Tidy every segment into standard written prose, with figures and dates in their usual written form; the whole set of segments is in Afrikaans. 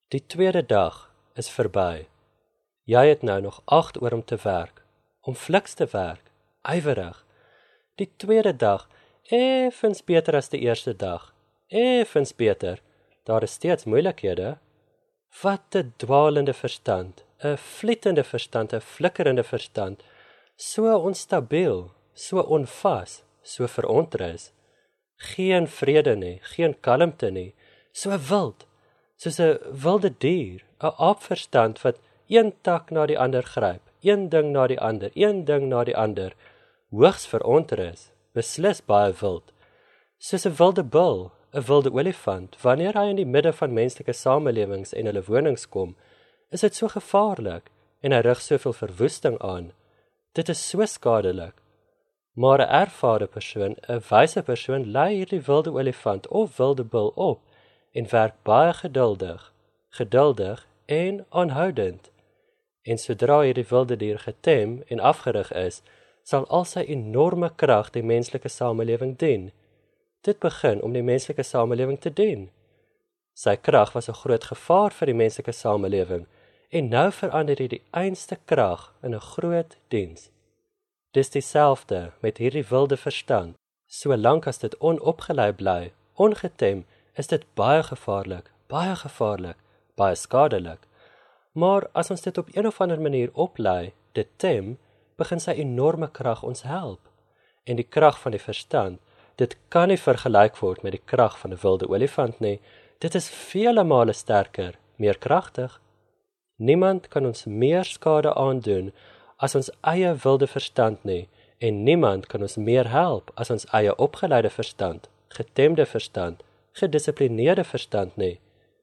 Die tweede dag is verby. Jy het nou nog 8 oor om te werk, om fliks te werk, ywerig. Die tweede dag, effens beter as die eerste dag, effens beter. Daar is steeds moeilikhede. Wat 'n dwalende verstand, 'n vlietende verstand, 'n flikkerende verstand, so onstabiel, so onvas, so verontrus. Geen vrede nie, geen kalmte nie, so wild, soos 'n wilde dier, 'n aapverstand wat een tak na die ander gryp, een ding na die ander, een ding na die ander, hoogs verontrus, beslis baie wild, soos 'n wilde bul, 'n wilde olifant. Wanneer hy in die midde van menslike samelewings en hulle wonings kom, is dit so gevaarlik en hy rig soveel verwoesting aan. Dit is so skadelik. Maar 'n ervare persoon, 'n wyse persoon, lei hierdie wilde olifant of wilde bul op en werk baie geduldig en aanhoudend. En sodra hierdie wilde dier getem en afgerig is, sal al sy enorme krag die menslike samelewing dien. Dit begin om die menslike samelewing te dien. Sy krag was 'n groot gevaar vir die menslike samelewing, en nou verander hy die einste krag in 'n groot diens. Dis dieselfde met hierdie wilde verstand. Solank as dit onopgelei bly, ongetem, is dit baie gevaarlik, baie skadelik. Maar as ons dit op een of ander manier oplei, dit tem, begin sy enorme krag ons help. En die krag van die verstand, dit kan nie vergelyk word met die krag van 'n wilde olifant nie. Dit is vele male sterker, meer kragtig. Niemand kan ons meer skade aandoen as ons eie wilde verstand nie, en niemand kan ons meer help as ons eie opgeleide verstand, getemde verstand, gedissiplineerde verstand nie.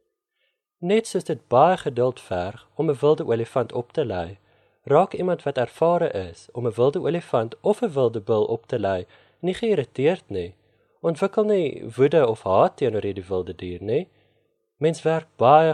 Net soos dit baie geduld verg om 'n wilde olifant op te lei, raak iemand wat ervare is om 'n wilde olifant of 'n wilde bul op te lei nie geïrriteerd nie, ontwikkel nie woede of haat teenoor hierdie wilde dier nie. Mens werk baie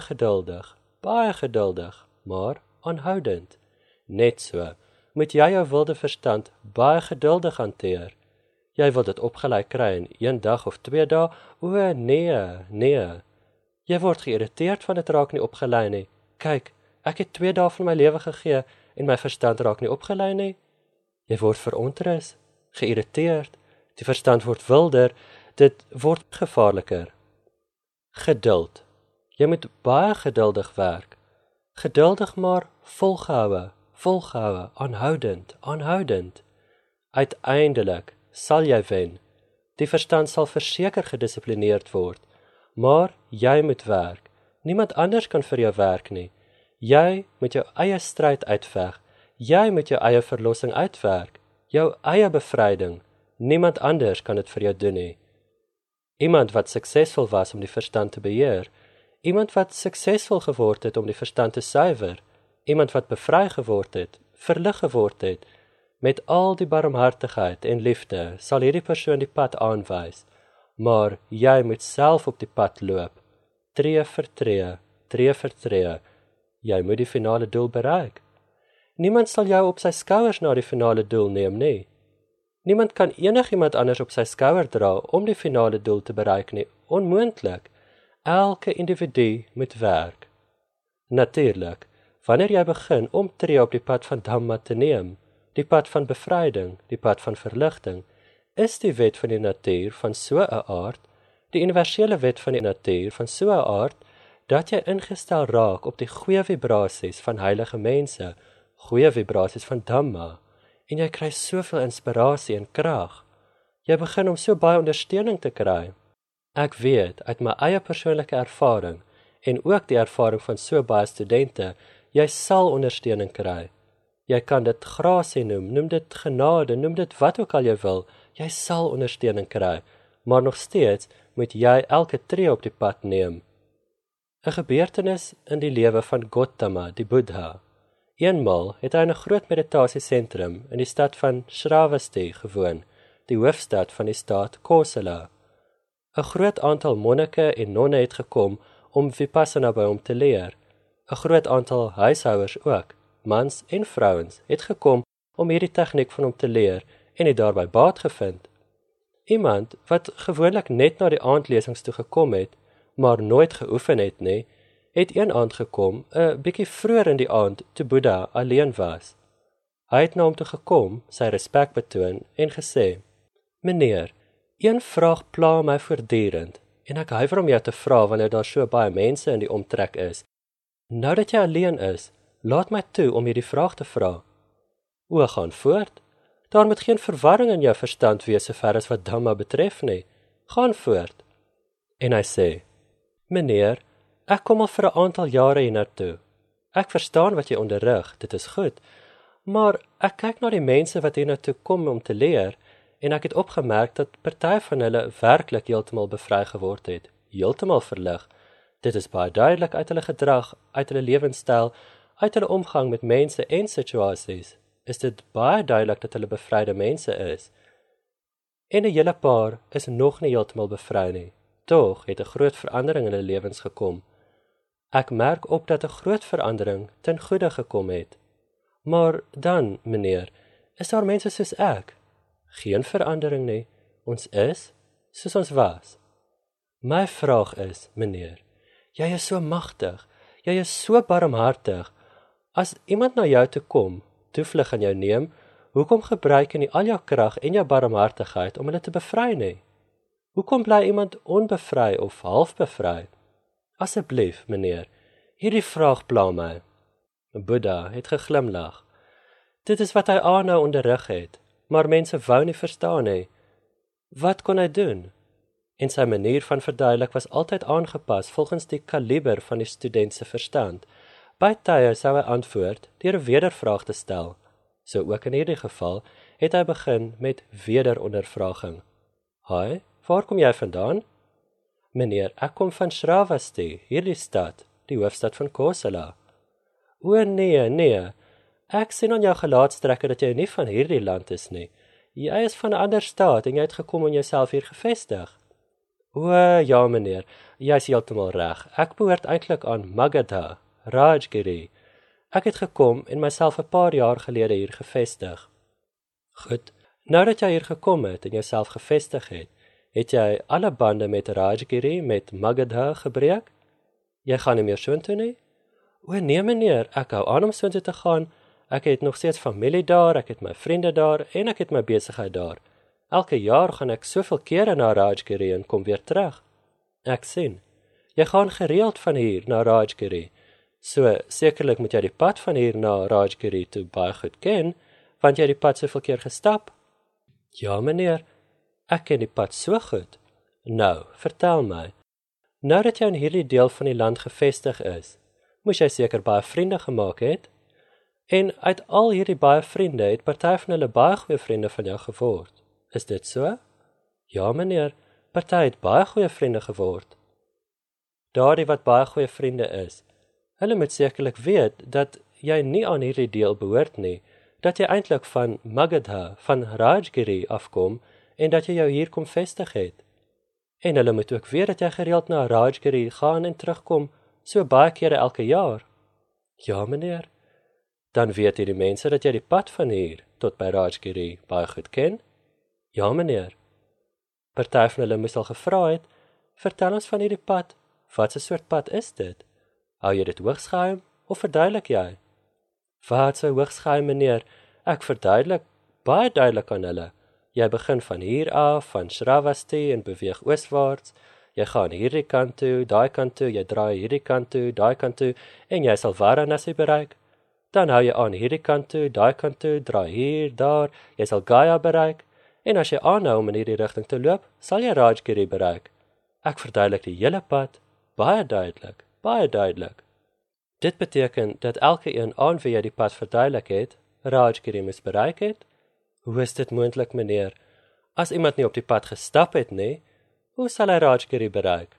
geduldig, maar aanhoudend. Net so, moet jy jou wilde verstand baie geduldig hanteer. Jy wil dit opgelei kry in 1 dag of 2 dae? O nee. Jy word geïrriteerd van dit raak nie opgelei nie. Kyk, ek het 2 dae van my lewe gegee en my verstand raak nie opgelei nie. Jy word verontrus, geïrriteerd, die verstand word wilder, dit word gevaarliker. Geduld. Jy moet baie geduldig werk. Geduldig maar volgehoue, aanhoudend. Uiteindelik sal jy wen. Die verstand sal verseker gedissiplineerd word, maar jy moet werk. Niemand anders kan vir jou werk nie. Jy moet jou eie stryd uitveg. Jy moet jou eie verlossing uitwerk, jou eie bevryding. Niemand anders kan dit vir jou doen nie. Iemand wat suksesvol was om die verstand te beheer, iemand wat suksesvol geword het om die verstand te suiwer, iemand wat bevry geword het, verlig geword het, met al die barmhartigheid en liefde, sal hierdie persoon die pad aanwys, maar jy moet self op die pad loop, tree vir tree, jy moet die finale doel bereik. Niemand sal jou op sy skouers na die finale doel neem nie. Niemand kan enigiemand anders op sy skouer dra om die finale doel te bereik nie, onmoontlik. Elke individu moet werk. Natuurlik, wanneer jy begin om tree op die pad van Dhamma te neem, die pad van bevryding, die pad van verligting, is die wet van die natuur van so 'n aard, die universele wet van die natuur van so 'n aard, dat jy ingestel raak op die goeie vibrasies van heilige mense, goeie vibrasies van Dhamma, en jy kry soveel inspirasie en krag. Jy begin om so baie ondersteuning te kry. Ek weet uit my eie persoonlike ervaring, en ook die ervaring van so baie studente, jy sal ondersteuning kry. Jy kan dit grasie noem dit genade, noem dit wat ook al jy wil, jy sal ondersteuning kry, maar nog steeds moet jy elke tree op die pad neem. 'n Gebeurtenis in die lewe van Gautama, die Boeddha. Eenmaal het hy in 'n groot meditasiesentrum in die stad van Shravasti gewoon, die hoofstad van die staat Kosala. 'n Groot aantal monnike en nonne het gekom om Vipassana by hom te leer. 'n Groot aantal huishouers ook, mans en vrouens, het gekom om hierdie tegniek van hom te leer en het daarby baat gevind. Iemand wat gewoonlik net na die aandlesings toe gekom het, maar nooit geoefen het nie, het een aand gekom, 'n bietjie vroeër in die aand, toe Boeddha alleen was. Hy het na hom toe gekom, sy respek betoon, en gesê, Meneer, een vraag pla my voortdurend, en ek huiwer om jou te vra wanneer daar so baie mense in die omtrek is. Nou dat jy alleen is, laat my toe om jy die vraag te vra. O, gaan voort. Daar moet geen verwarring in jou verstand wees sover as wat Dhamma betref nie. Gaan voort. En hy sê, Meneer, ek kom al vir 'n aantal jare hiernatoe. Ek verstaan wat jy onderrig, dit is goed, maar ek kyk na die mense wat hiernatoe kom om te leer, en ek het opgemerk dat party van hulle werklik heeltemal bevry geword het, heeltemal verlig. Dit is baie duidelik uit hulle gedrag, uit hulle lewenstyl, uit hulle omgang met mense en situasies. Is dit baie duidelik dat hulle bevryde mense is. En 'n hele paar is nog nie heeltemal bevry nie. Tog het 'n groot verandering in hulle lewens gekom. Ek merk op dat 'n groot verandering ten goeie gekom het. Maar dan, meneer, is daar mense soos ek? Geen verandering nie. Ons is soos ons was. My vraag is, meneer, jy is so magtig, jy is so barmhartig. As iemand na jou toe kom, toevlug aan jou neem, hoekom gebruik jy nie al jou krag en jou barmhartigheid om hulle te bevry nie? Hoekom bly iemand onbevry of half bevry? Asseblief, meneer, hierdie vraag pla my. Boeddha het geglimlag. Dit is wat hy aanhou onderrig het, maar mense wou nie verstaan nie. Wat kon hy doen? En sy manier van verduidelik was altyd aangepas volgens die kaliber van die student se verstand. By tye sou hy antwoord deur 'n wedervraag te stel. So ook in hierdie geval het hy begin met wederondervraging. Hi, waar kom jy vandaan? Meneer, ek kom van Shravasti, hierdie stad, die hoofstad van Kosala. O nee, ek sien aan jou gelaatstrekke dat jy nie van hierdie land is nie. Jy is van 'n ander staat en jy het gekom om jouself hier gevestig. O ja meneer, jy is heeltemal reg. Ek behoort eintlik aan Magadha, Rajgiri. Ek het gekom en myself 'n paar jaar gelede hier gevestig. Goed, nou dat jy hier gekom het en jouself gevestig het jy alle bande met Rajgiri, met Magadha gebreek? Jy gaan nie meer soontoe nie? O nee meneer, ek hou aan om soontoe te gaan. Ek het nog steeds familie daar, ek het my vriende daar en ek het my besigheid daar. Elke jaar gaan ek soveel kere na Rajgiri en kom weer terug. Ek sien, jy gaan gereeld van hier na Rajgiri. So, sekerlik moet jy die pad van hier na Rajgiri toe baie goed ken, want jy die pad soveel keer gestap. Ja meneer, ek ken die pad so goed. Nou, vertel my, nou dat jy in hierdie deel van die land gevestig is, moes jy seker baie vriende gemaak het? En uit al hierdie baie vriende het party van hulle baie goeie vriende van jou geword. Is dit so? Ja meneer, party het baie goeie vriende geword. Daardie wat baie goeie vriende is, hulle moet sekerlik weet dat jy nie aan hierdie deel behoort nie, dat jy eintlik van Magadha, van Rajgiri afkom en dat jy jou hier kom vestig het. En hulle moet ook weet dat jy gereeld na Rajgiri gaan en terugkom, so baie kere elke jaar. Ja meneer, dan weet hierdie mense dat jy die pad van hier tot by Rajgiri baie goed ken? Ja meneer. Party van hulle moes al gevra het, vertel ons van hierdie pad, wat 'n soort pad is dit? Hou jy dit hoogs geheim, of verduidelik jy? Wat so hoogs geheim meneer, ek verduidelik baie duidelik aan hulle. Jy begin van hier af, van Shravasti en beweeg ooswaarts, jy gaan hierdie kant toe, daai kant toe, jy draai hierdie kant toe, daai kant toe, en jy sal Varanasi bereik. Dan hou jy aan hierdie kant toe, daai kant toe, draai hier, daar, jy sal Gaya bereik, en as jy aanhou om in hierdie rigting te loop, sal jy Rajgiri bereik. Ek verduidelik die hele pad, baie duidelik, baie duidelik. Dit beteken dat elke een aan wie jy die pad verduidelik het, Rajgiri moes bereik het. Hoe is dit moontlik, meneer? As iemand nie op die pad gestap het nie, hoe sal hy Rajgiri bereik?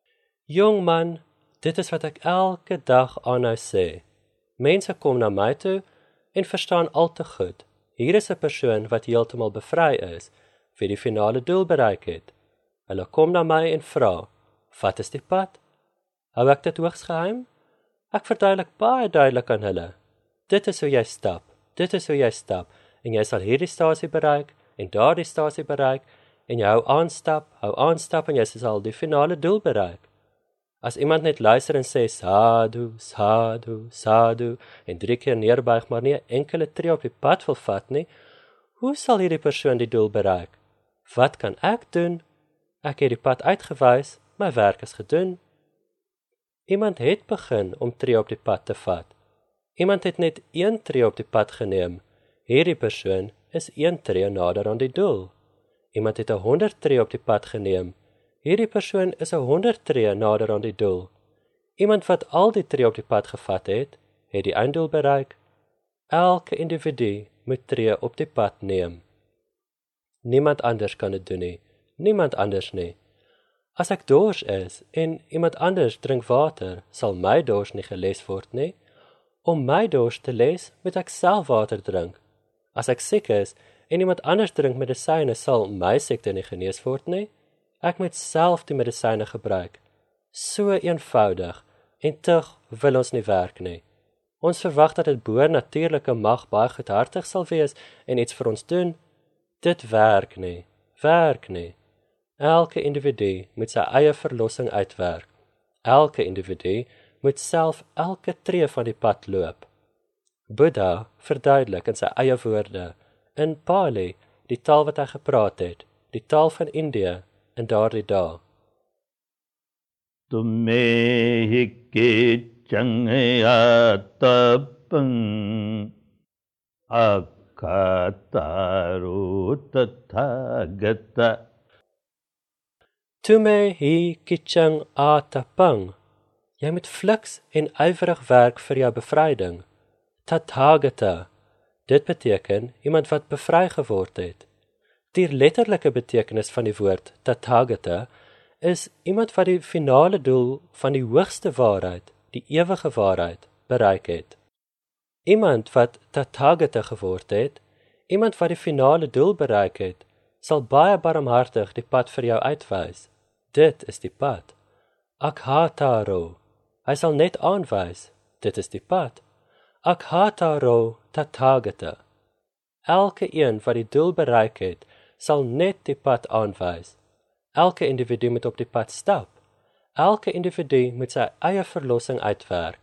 Jong man, dit is wat ek elke dag aanhou sê. Mense kom na my toe en verstaan al te goed. Hier is 'n persoon wat heeltemal bevry is, wie die finale doel bereik het. Hulle kom na my en vra, wat is die pad? Hou ek dit hoogs geheim? Ek verduidelik baie duidelik aan hulle. Dit is hoe jy stap, dit is hoe jy stap, en jy sal hierdie stasie bereik, en daardie stasie bereik, en jy hou aanstap, en jy sal die finale doel bereik. As iemand net luister en sê sadhu, sadhu, sadhu en 3 keer neerbuig maar nie 'n enkele tree op die pad wil vat nie, hoe sal hierdie persoon die doel bereik? Wat kan ek doen? Ek het die pad uitgewys, my werk is gedoen. Iemand het begin om tree op die pad te vat. Iemand het net 1 tree op die pad geneem. Hierdie persoon is 1 tree nader aan die doel. Iemand het 100 tree op die pad geneem. Hierdie persoon is 100 tree nader aan die doel. Iemand wat al die tree op die pad gevat het die einddoel bereik. Elke individu moet tree op die pad neem. Niemand anders kan dit doen nie. Niemand anders nie. As ek dors is en iemand anders drink water, sal my dors nie geles word nie. Om my dors te les, moet ek self water drink. As ek siek is en iemand anders drink medisyne, sal my siekte nie genees word nie. Ek moet self die medisyne gebruik. So eenvoudig en tog wil ons nie werk nie. Ons verwag dat dit bo-natuurlike mag baie goedhartig sal wees en iets vir ons doen. Dit werk nie. Werk nie. Elke individu moet sy eie verlossing uitwerk. Elke individu moet self elke tree van die pad loop. Buddha verduidelik in sy eie woorde, in Pali, die taal wat hy gepraat het, die taal van Indië, in daardie dae. Tumme hikke changayatapang akataru tathagata. Tumme hi kichang atapang. Jy moet fliks en ywerig werk vir jou bevryding. Tathagata. Dit beteken iemand wat bevry geword het. Die letterlike betekenis van die woord Tathagata is iemand wat die finale doel van die hoogste waarheid, die ewige waarheid, bereik het. Iemand wat Tathagata geword het, iemand wat die finale doel bereik het, sal baie barmhartig die pad vir jou uitwys. Dit is die pad. Akhataro. Hy sal net aanwys. Dit is die pad. Akhataro Tathagata. Elke een wat die doel bereik het, sal net die pad aanwys. Elke individu moet op die pad stap. Elke individu moet sy eie verlossing uitwerk.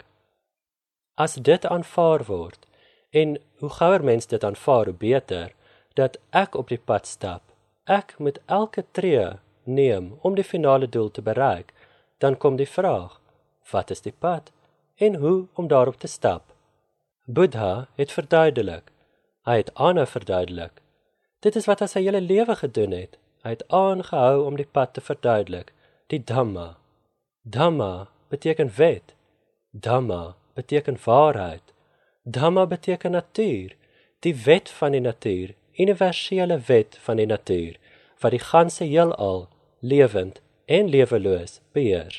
As dit aanvaar word, en hoe gouer mens dit aanvaar, hoe beter, dat ek op die pad stap, ek moet elke tree neem om die finale doel te bereik, dan kom die vraag, wat is die pad, en hoe om daarop te stap? Buddha het verduidelik, hy het ander verduidelik. Dit is wat hy sy hele lewe gedoen het. Hy het aangehou om die pad te verduidelik, die Dhamma. Dhamma beteken wet. Dhamma beteken waarheid. Dhamma beteken natuur, die wet van die natuur, universele wet van die natuur, wat die ganse heelal, lewend en leweloos beheer.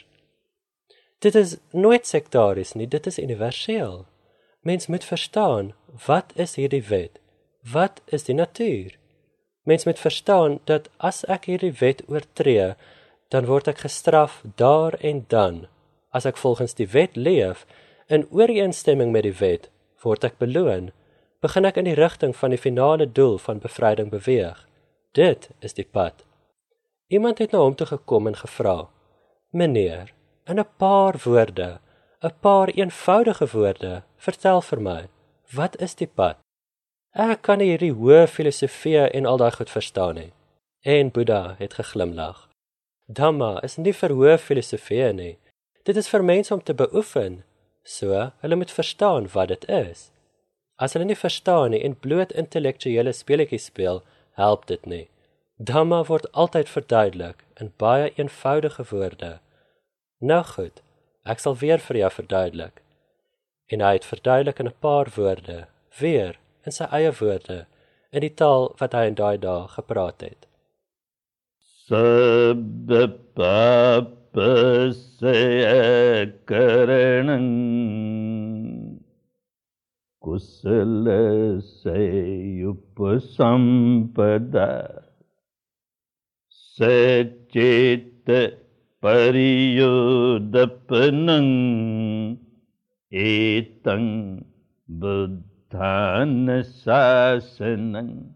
Dit is nooit sektaries nie, dit is universeel. Mens moet verstaan, wat is hierdie wet? Wat is die natuur? Mens moet verstaan dat as ek hierdie wet oortree, dan word ek gestraf daar en dan. As ek volgens die wet leef, in ooreenstemming met die wet, word ek beloon, begin ek in die rigting van die finale doel van bevryding beweeg. Dit is die pad. Iemand het na hom toe gekom en gevra, meneer, in 'n paar woorde, 'n paar eenvoudige woorde, vertel vir my, wat is die pad? Ek kan nie hierdie hoë filosofie en al daai goed verstaan nie. En Buddha het geglimlag. Dhamma is nie vir hoë filosofie nie. Dit is vir mense om te beoefen. So, hulle moet verstaan wat dit is. As hulle nie verstaan nie en bloot intellektuele speletjies speel, help dit nie. Dhamma word altyd verduidelik in baie eenvoudige woorde. Nou goed, ek sal weer vir jou verduidelik. En hy het verduidelik in 'n paar woorde, weer in sy eie woorde, in die taal wat hy in daai dae gepraat het. Sabda papasaya karanam kusala sayupasampada Sachita pariyudapanam etang buddhana sasanam.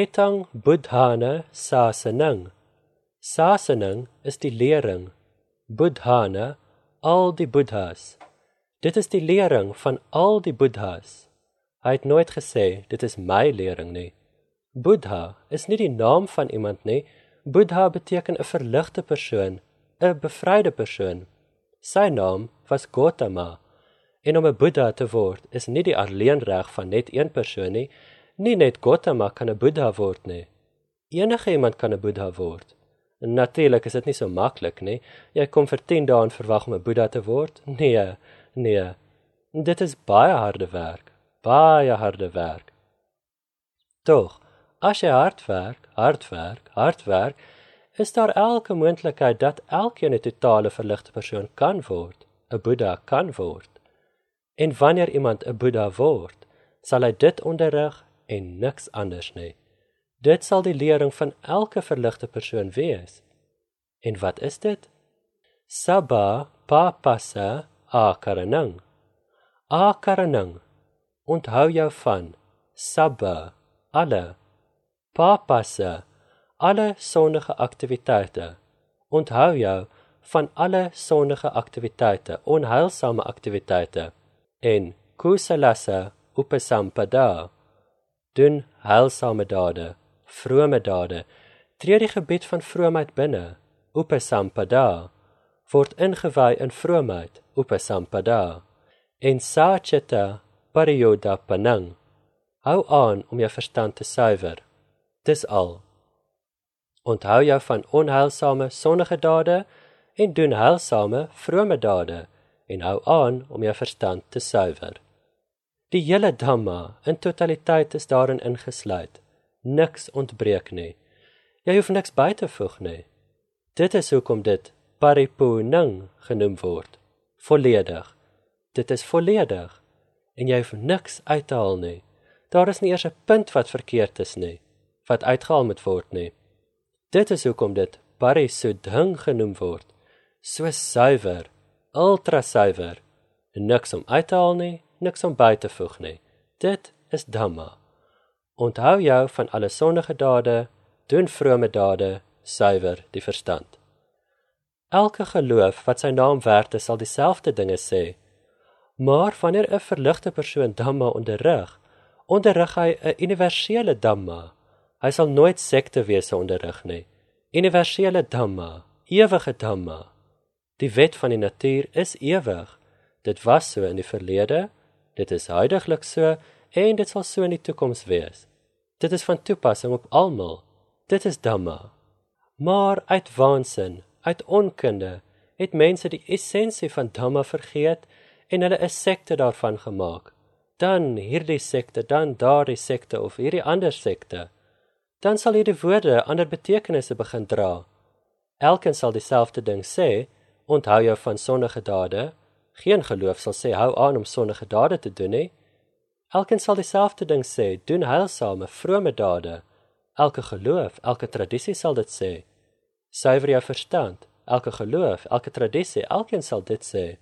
Etang buddhana sasanang. Sasanang is die lering. Buddhane, al die Buddhas. Dit is die lering van al die Buddhas. Hy het nooit gesê, dit is my lering nie. Buddha is nie die naam van iemand nie. Buddha beteken 'n verligte persoon, 'n bevryde persoon. Sy naam was Gautama. En om 'n Buddha te word is nie die alleenreg van net een persoon nie. Nie net Gautama kan 'n Buddha word nie. Enige iemand kan 'n Buddha word. Natuurlik is dit nie so maklik nie. Jy kom vir 10 dae en verwag om 'n Buddha te word? Nee. Dit is baie harde werk. Tog, as jy hard werk, is daar elke moontlikheid dat elkeen 'n totale verligte persoon kan word, 'n Buddha kan word. En wanneer iemand 'n Buddha word, sal hy dit onderrig en niks anders nie. Dit sal die lering van elke verligte persoon wees. En wat is dit? Sabba papassa akaranang. Akaranang, onthou jou van. Sabba, alle. Papassa, alle sondige aktiwiteite. Onthou jou van alle sondige aktiwiteite, onheilsame aktiwiteite. En kusalasa upasampada, doen heilsame dade, vrome dade, tree die gebied van vroomheid binne, upasampada, word ingewy in vroomheid, upasampada, en sachitta pariyodapanang, hou aan om jou verstand te suiwer, dis al. Onthou jou van onheilsame sondige dade, en doen heilsame vrome dade, en hou aan om jou verstand te suiwer. Die hele Dhamma in totaliteit is daarin ingesluit. Niks ontbreek nie. Jy hoef niks by te voeg nie. Dit is hoekom dit paripurnang genoem word. Volledig. Dit is volledig. En jy hoef niks uit te haal nie. Daar is nie eers 'n punt wat verkeerd is nie, wat uitgehaal moet word nie. Dit is hoekom dit parisuddhang genoem word. So suiwer, ultra suiwer. Niks om uit te haal nie, niks om by te voeg nie. Dit is Dhamma. Onthou jou van alle sondige dade, doen vrome dade, suiwer die verstand. Elke geloof wat sy naam werd is, sal dieselfde dinge sê. Maar wanneer 'n verligte persoon Dhamma onderrig hy 'n universele Dhamma. Hy sal nooit sektewese onderrig nie. Universele Dhamma, ewige Dhamma. Die wet van die natuur is ewig. Dit was so in die verlede, dit is huidiglik so, en dit sal so in die toekoms wees. Dit is van toepassing op almal. Dit is Dhamma. Maar uit waansin, uit onkunde, het mense die essensie van Dhamma vergeet en hulle 'n sekte daarvan gemaak. Dan hierdie sekte, dan daardie sekte of hierdie ander sekte. Dan sal hierdie woorde ander betekenisse begin dra. Elkeen sal dieselfde ding sê, onthou jou van sondige dade. Geen geloof sal sê, hou aan om sondige dade te doen nie. Elkeen sal dieselfde ding sê, doen heilsame, vrome dade. Elke geloof, elke tradisie sal dit sê. Suiwer jou verstand, elke geloof, elke tradisie, elkeen sal dit sê.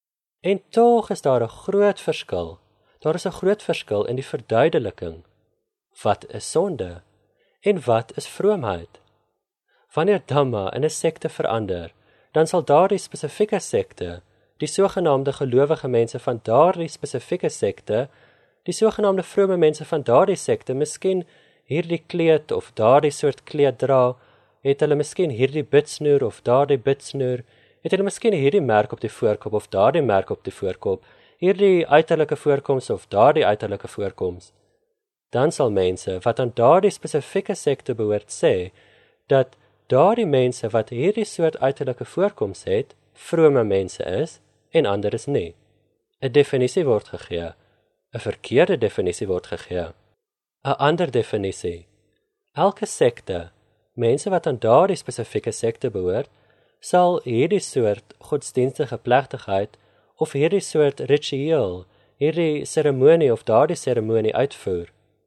En tog is daar 'n groot verskil. Daar is 'n groot verskil in die verduideliking. Wat is sonde? En wat is vroomheid? Wanneer Dhamma in 'n sekte verander, dan sal daardie spesifieke sekte, die sogenaamde gelowige mense van daardie spesifieke sekte, die sogenaamde vrome mense van daardie sekte, miskien hierdie kleed of daardie soort kleed dra, het hulle miskien hierdie bitsnoer of daardie bitsnoer, het hulle miskien hierdie merk op die voorkop of daardie merk op die voorkop, hierdie uiterlike voorkoms of daardie uiterlike voorkoms. Dan sal mense wat aan daardie spesifieke sekte behoort sê, dat daardie mense wat hierdie soort uiterlike voorkoms het, vrome mense is, en ander is nie. 'n Definisie word gegee. 'n Verkeerde definisie word gegee. 'n Ander definisie. Elke sekte, mense wat aan daardie spesifieke sekte behoort, sal hierdie soort godsdienstige plegtigheid of hierdie soort ritueel, hierdie seremonie of daardie seremonie uitvoer.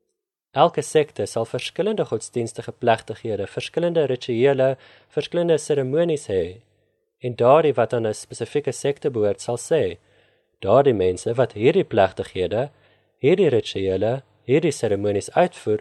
Elke sekte sal verskillende godsdienstige plegtighede, verskillende rituele, verskillende seremonies hê. En daardie wat aan 'n spesifieke sekte behoort sal sê, daardie mense wat hierdie plegtighede, hierdie rituele, hierdie seremonies uitvoer,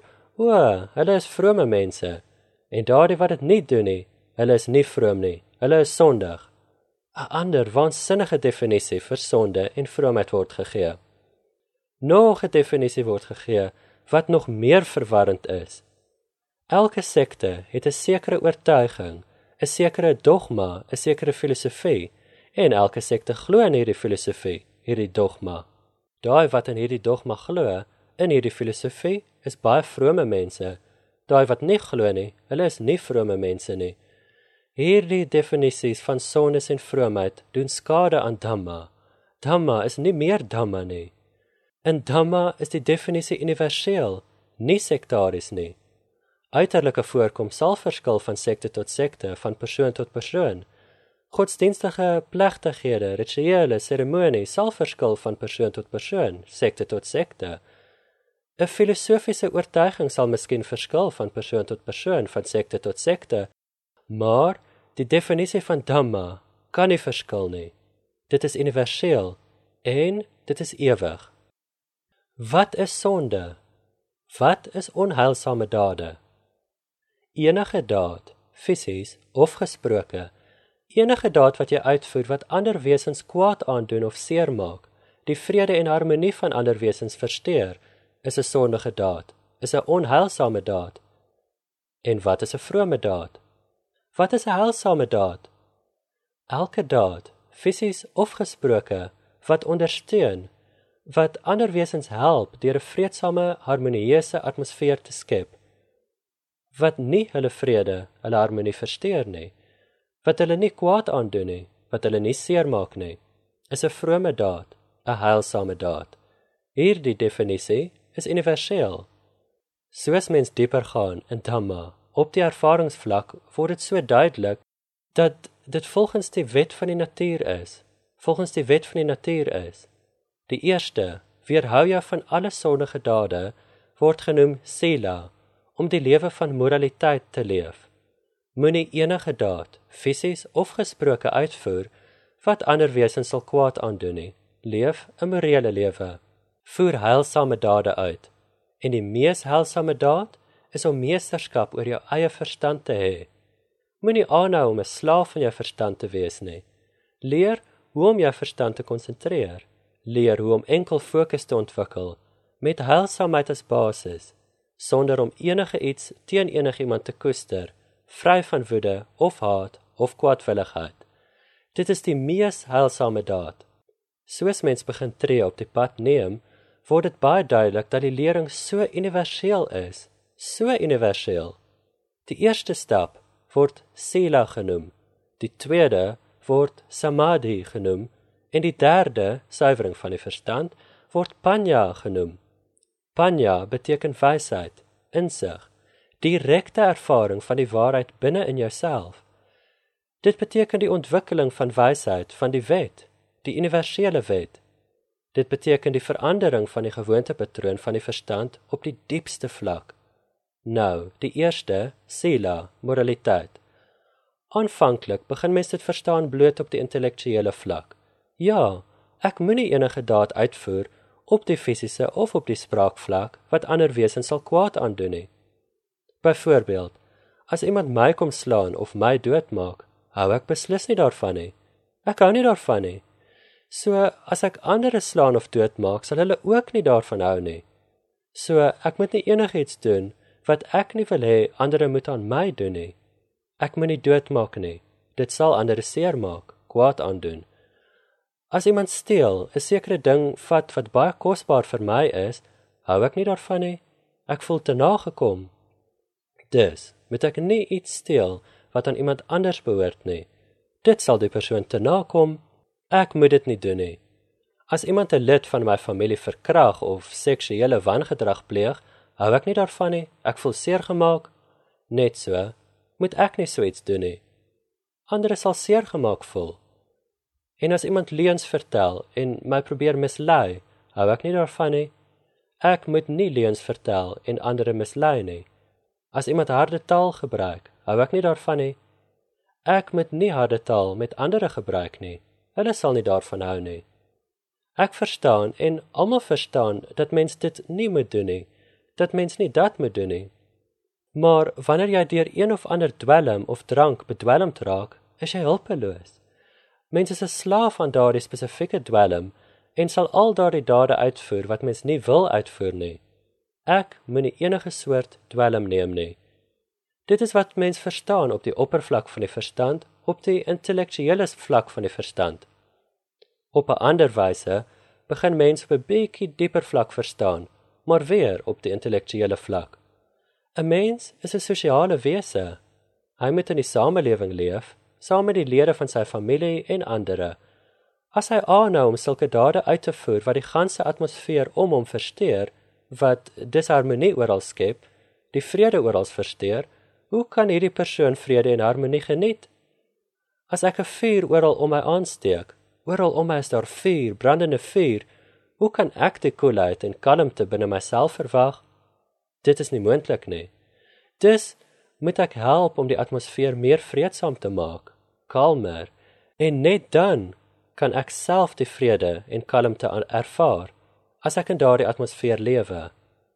hulle is vrome mense. En daardie wat dit nie doen nie, hulle is nie vroom nie, hulle is sondig. 'n ander waansinnige definisie vir sonde en vroomheid word gegee. Nog 'n definisie word gegee wat nog meer verwarrend is. Elke sekte het 'n sekere oortuiging, 'n sekere dogma, 'n sekere filosofie, en elke sekte glo in hierdie filosofie, hierdie dogma. Daai wat in hierdie dogma glo, in hierdie filosofie, is baie vrome mense. Daai wat nie glo nie, hulle is nie vrome mense nie. Hierdie definisies van sondes en vroomheid doen skade aan Dhamma. Dhamma is nie meer Dhamma nie. In Dhamma is die definisie universeel, nie sektaries nie. Uiterlike voorkoms sal verskil van sekte tot sekte, van persoon tot persoon. Godsdienstige plegtighede, rituele, seremonie sal verskil van persoon tot persoon, sekte tot sekte. 'n Filosofiese oortuiging sal miskien verskil van persoon tot persoon, van sekte tot sekte, maar die definisie van Dhamma kan nie verskil nie. Dit is universeel en dit is ewig. Wat is sonde? Wat is onheilsame dade? Enige daad, fisies of gesproke, enige daad wat jy uitvoer wat ander wesens kwaad aandoen of seermaak, die vrede en harmonie van ander wesens versteur, is 'n sondige daad, is 'n onheilsame daad. En wat is 'n vrome daad? Wat is 'n heilsame daad? Elke daad, fisies of gesproke, wat ondersteun, wat ander wesens help deur 'n vreedsame, harmonieuse atmosfeer te skep, wat nie hulle vrede, hulle harmonie versteur nie, wat hulle nie kwaad aandoen nie, wat hulle nie seermaak nie, is 'n vrome daad, 'n heilsame daad. Hierdie definisie is universeel. Soos mens dieper gaan in Dhamma, op die ervaringsvlak, word dit so duidelik dat dit volgens die wet van die natuur is. Volgens die wet van die natuur is. Die eerste, weerhou jou van alle sondige dade, word genoem sila, om die lewe van moraliteit te leef. Moenie enige daad, fisies of gesproke uitvoer, wat ander wesens sal kwaad aandoen nie. Leef 'n morele lewe. Voer heilsame dade uit. En die mees heilsame daad is om meesterskap oor jou eie verstand te hê. Moenie aanhou om 'n slaaf van jou verstand te wees nie. Leer hoe om jou verstand te konsentreer. Leer hoe om enkel fokus te ontwikkel, met heilsaamheid as basis, sonder om enige iets teen enigiemand te koester, vry van woede of haat of kwaadwilligheid. Dit is die mees heilsame daad. Soos mens begin tree op die pad neem, word dit baie duidelik dat die lering so universeel is, so universeel. Die eerste stap word sila genoem, die tweede word samadhi genoem, en die derde, suiwering van die verstand, word panya genoem. Panya beteken wysheid, insig, direkte ervaring van die waarheid binne in jouself. Dit beteken die ontwikkeling van wysheid van die wet, die universele wet. Dit beteken die verandering van die gewoontepatroon van die verstand op die diepste vlak. Nou, die eerste, sila, moraliteit. Aanvanklik begin mens dit verstaan bloot op die intellektuele vlak. Ja, ek moenie enige daad uitvoer op die fisiese of op die spraakvlak wat ander wesens sal kwaad aandoen nie. Byvoorbeeld, as iemand my kom slaan of my doodmaak, hou ek beslis nie daarvan nie. Ek hou nie daarvan nie. So, as ek ander slaan of doodmaak, sal hulle ook nie daarvan hou nie. So, ek moet nie enigiets doen wat ek nie wil hê ander moet aan my doen nie. Ek moet nie doodmaak nie. Dit sal ander seermaak, kwaad aandoen. As iemand steel, 'n sekere ding vat wat baie kosbaar vir my is, hou ek nie daarvan nie. Ek voel te nagekom. Dus, moet ek nie iets steel wat aan iemand anders behoort nie. Dit sal die persoon te nakom. Ek moet dit nie doen nie. As iemand 'n lid van my familie verkrag of seksuele wangedrag pleeg, hou ek nie daarvan nie. Ek voel seer gemaak. Net so, moet ek nie so iets doen nie. Ander sal seer gemaak voel. En as iemand leuns vertel en my probeer mislei, hou ek nie daarvan nie. Ek moet nie leuns vertel en ander mislei nie. As iemand harde taal gebruik, hou ek nie daarvan nie. Ek moet nie harde taal met ander gebruik nie. Hulle sal nie daarvan hou nie. Ek verstaan en almal verstaan dat mens dit nie moet doen nie, dat mens nie dat moet doen nie. Maar wanneer jy deur een of ander dwelm of drank bedwelmd raak, is jy hulpeloos. Mens is 'n slaaf aan daardie spesifieke dwelm en sal al daardie dade uitvoer wat mens nie wil uitvoer nie. Ek moenie enige soort dwelm neem nie. Dit is wat mens verstaan op die oppervlak van die verstand, op die intellektuele vlak van die verstand. Op 'n ander wyse begin mens op 'n bietjie dieper vlak verstaan, maar weer op die intellektuele vlak. 'n Mens is 'n sosiale wese. Hy moet in die samelewing leef, saam met die lede van sy familie en ander. As hy aanhou om sulke dade uit te voer wat die ganse atmosfeer om hom versteur, wat disharmonie oral skep, die vrede oral versteur, hoe kan hierdie persoon vrede en harmonie geniet? As ek 'n vuur oral om my aansteek, oral om my is daar vuur, brandende vuur, hoe kan ek die koelheid en kalmte binne myself verwag? Dit is nie moontlik nie. Dus moet ek help om die atmosfeer meer vreedsaam te maak, kalmer, en net dan kan ek self die vrede en kalmte ervaar, as ek in daardie atmosfeer lewe.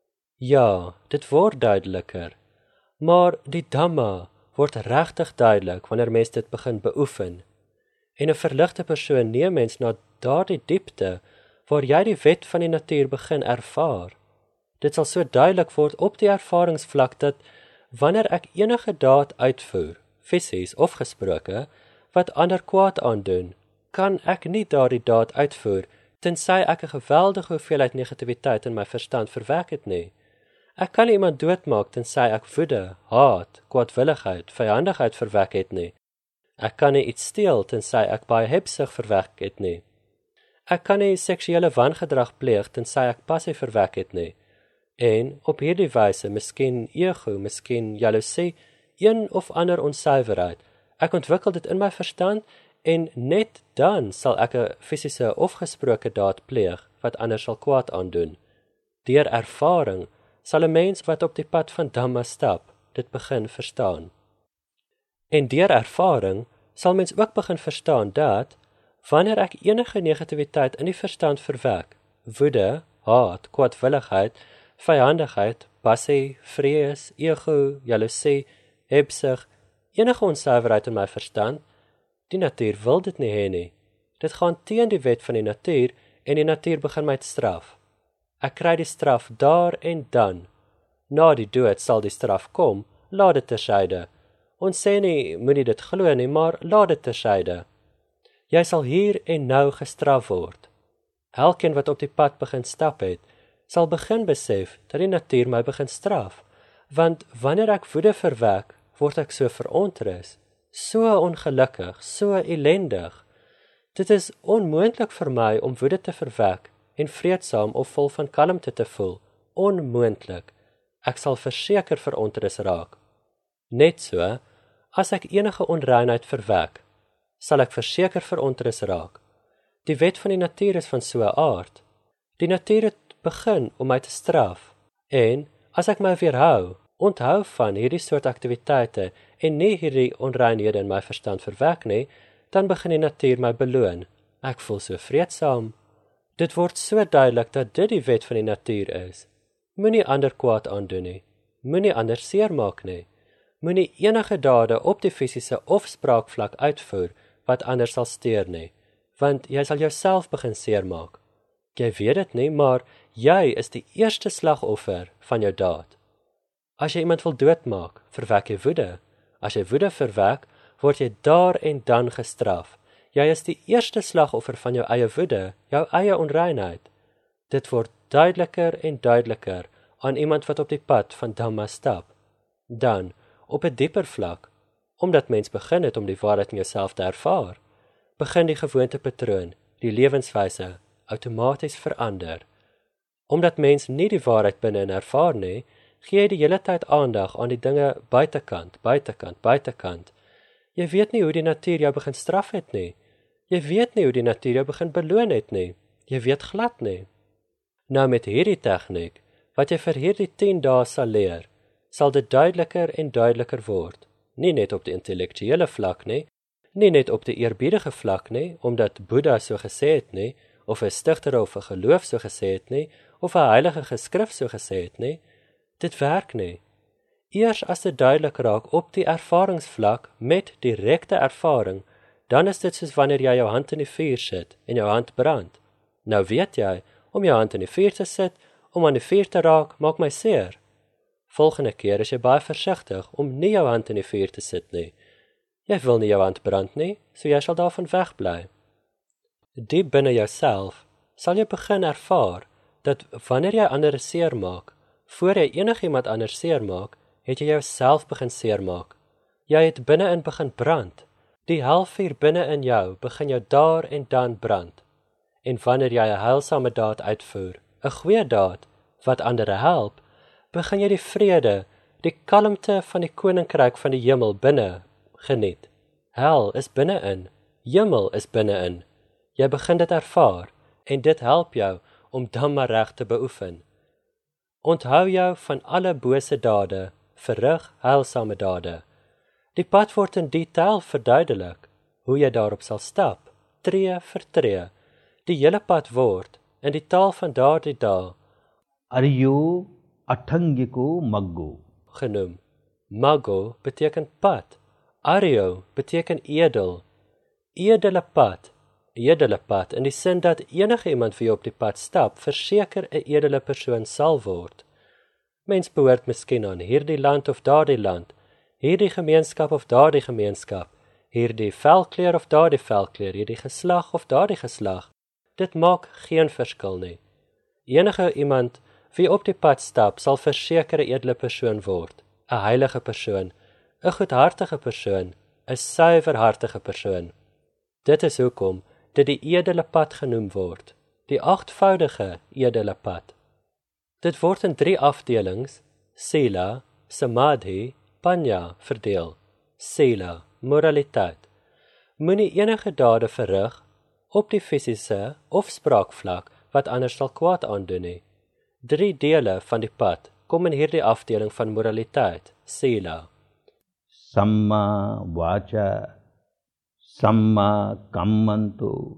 Ja, dit word duideliker, maar die Dhamma word regtig duidelik wanneer mens dit begin beoefen. En 'n verligte persoon neem mens na daardie diepte waar jy die wet van die natuur begin ervaar. Dit sal so duidelik word op die ervaringsvlak dat wanneer ek enige daad uitvoer, fisies of gesproke, wat ander kwaad aandoen, kan ek nie daardie daad uitvoer tensy ek 'n geweldige hoeveelheid negativiteit in my verstand verwek het nie. Ek kan nie iemand doodmaak tensy ek woede, haat, kwaadwilligheid, vyandigheid verwek het nie. Ek kan nie iets steel tensy ek baie hebsug verwek het nie. Ek kan nie seksuele wangedrag pleeg tensy ek passie verwek het nie. En op hierdie wyse, miskien ego, miskien jaloesie, een of ander onsuiverheid. Ek ontwikkel dit in my verstand en net dan sal ek 'n fisiese of gesproke daad pleeg wat ander sal kwaad aandoen. Deur ervaring sal 'n mens wat op die pad van Dhamma stap, dit begin verstaan. En deur ervaring sal mens ook begin verstaan dat, wanneer ek enige negativiteit in die verstand verwek, woede, haat, kwaadwilligheid, vyandigheid, passie, vrees, ego, jaloesie, hebsug, enige onsuiverheid in my verstand, die natuur wil dit nie hê nie. Dit gaan teen die wet van die natuur en die natuur begin my te straf. Ek kry die straf daar en dan. Na die dood sal die straf kom, laat dit tersyde. Ons sê nie, moenie dit glo nie, maar laat dit tersyde. Jy sal hier en nou gestraf word. Elkeen wat op die pad begin stap het, sal begin besef dat die natuur my begin straf, want wanneer ek woede verwek, word ek so verontrus, so ongelukkig, so ellendig. Dit is onmoontlik vir my om woede te verwek en vreedsaam of vol van kalmte te voel. Onmoontlik. Ek sal verseker verontrus raak. Net so, as ek enige onreinheid verwek, sal ek verseker verontrus raak. Die wet van die natuur is van so 'n aard. Die natuur het begin om my te straf, en as ek my weerhou, onthou van hierdie soort aktiwiteite en nie hierdie onreinhede in my verstand verwek nie, dan begin die natuur my beloon. Ek voel so vreedsaam. Dit word so duidelik dat dit die wet van die natuur is. Moenie ander kwaad aandoen nie. Moenie ander seermaak nie. Moenie enige dade op die fisiese of spraakvlak uitvoer wat ander sal steur nie, want jy sal jouself begin seermaak. Jy weet dit nie, maar jy is die eerste slagoffer van jou daad. As jy iemand wil doodmaak, verwek jy woede. As jy woede verwek, word jy daar en dan gestraf. Jy is die eerste slagoffer van jou eie woede, jou eie onreinheid. Dit word duideliker en duideliker aan iemand wat op die pad van Dhamma stap. Dan, op 'n dieper vlak, omdat mens begin het om die waarheid in jouself te ervaar, begin die gewoontepatroon, die lewenswyse, outomaties verander. Omdat mens nie die waarheid binne ervaar nie, gee jy die hele tyd aandag aan die dinge buitekant, buitekant, buitekant. Jy weet nie hoe die natuur jou begin straf het nie. Jy weet nie hoe die natuur jou begin beloon het nie. Jy weet glad nie. Nou met hierdie tegniek, wat jy vir hierdie 10 dae sal leer, sal dit duideliker en duideliker word. Nie net op die intellektuele vlak nie, nie net op die eerbiedige vlak nie, omdat Boeddha so gesê het nie, of 'n stigter of 'n geloof so gesê het nie, of 'n heilige geskrif so gesê het nie. Dit werk nie. Eers as dit duidelik raak op die ervaringsvlak met direkte ervaring, dan is dit soos wanneer jy jou hand in die vuur sit en jou hand brand. Nou weet jy, om jou hand in die vuur te sit, om aan die vuur te raak, maak my seer. Volgende keer is jy baie versigtig om nie jou hand in die vuur te sit nie. Jy wil nie jou hand brand nie, so jy sal daarvan wegbly. Diep binne jouself sal jy begin ervaar dat wanneer jy ander seer maak, voor jy enigiemand anders seer maak, het jy jouself begin seer maak. Jy het binne-in begin brand. Die hellvuur binne in jou begin jou daar en dan brand. En wanneer jy 'n heilsame daad uitvoer, 'n goeie daad wat ander help, begin jy die vrede, die kalmte van die koninkryk van die hemel binne geniet. Hel is binne-in, hemel is binne-in. Jy begin dit ervaar en dit help jou om Dhamma-reg te beoefen. Onthou jou van alle bose dade, verrig heilsame dade. Die pad word in detail verduidelik, hoe jy daarop sal stap, tree vir tree. Die hele pad word, in die taal van daardie dae, Aryo Athangiko Maggo genoem. Maggo beteken pad, Aryo beteken edel, edele pad in die sin dat enige iemand wie op die pad stap, verseker 'n edele persoon sal word. Mens behoort miskien aan hierdie land of daardie land, hierdie gemeenskap of daardie gemeenskap, hierdie velkleur of daardie velkleur, hierdie geslag of daardie geslag. Dit maak geen verskil nie. Enige iemand wie op die pad stap, sal verseker 'n edele persoon word, 'n heilige persoon, 'n goedhartige persoon, 'n suiwerhartige persoon. Dit is hoekom dit die edele pad genoem word, die 8voudige edele pad. Dit word in 3 afdelings, Sila, Samadhi, Panya, verdeel. Sila, moraliteit. Moenie enige dade verrig op die fisiese of spraakvlak wat anders sal kwaad aandoen nie. 3 dele van die pad kom in hierdie afdeling van moraliteit, Sila. Samma Vacha, Samma Kammanto,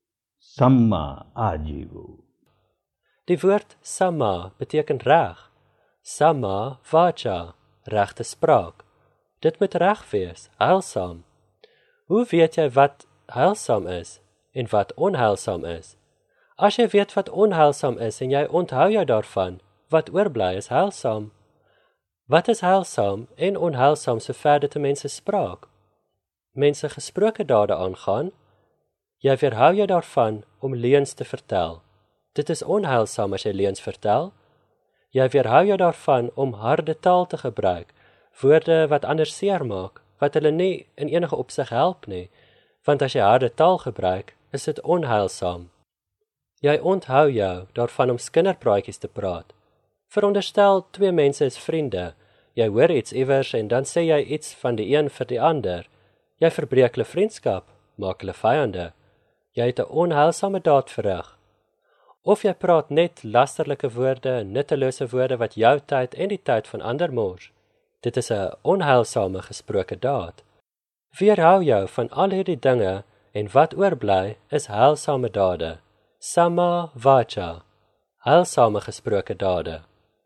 Samma Ajivo. Die woord Samma beteken reg. Samma Vacha, regte spraak. Dit moet reg wees, heilsaam. Hoe weet jy wat heilsaam is en wat onheilsaam is? As jy weet wat onheilsaam is en jy onthou jou daarvan, wat oorbly is heilsaam. Wat is heilsaam en onheilsaam sover dit 'n mens se spraak? Mense gesproke dade aangaan, jy weerhou jou daarvan om leuns te vertel. Dit is onheilsaam as jy leuns vertel. Jy weerhou jou daarvan om harde taal te gebruik, woorde wat ander seer maak, wat hulle nie in enige opsig help nie, want as jy harde taal gebruik, is dit onheilsaam. Jy onthou jou daarvan om kinderpraatjies te praat. Veronderstel 2 mense is vriende, jy hoor iets iewers en dan sê jy iets van die een vir die ander. Jy verbreek hulle vriendskap, maak hulle vyande. Jy het 'n onheilsame daad verrig. Of jy praat net lasterlike woorde, nuttelose woorde wat jou tyd en die tyd van ander mors. Dit is 'n onheilsame gesproke daad. Weerhou jou van al hierdie dinge en wat oorbly is heilsame dade. Samma Vacha, heilsame gesproke dade.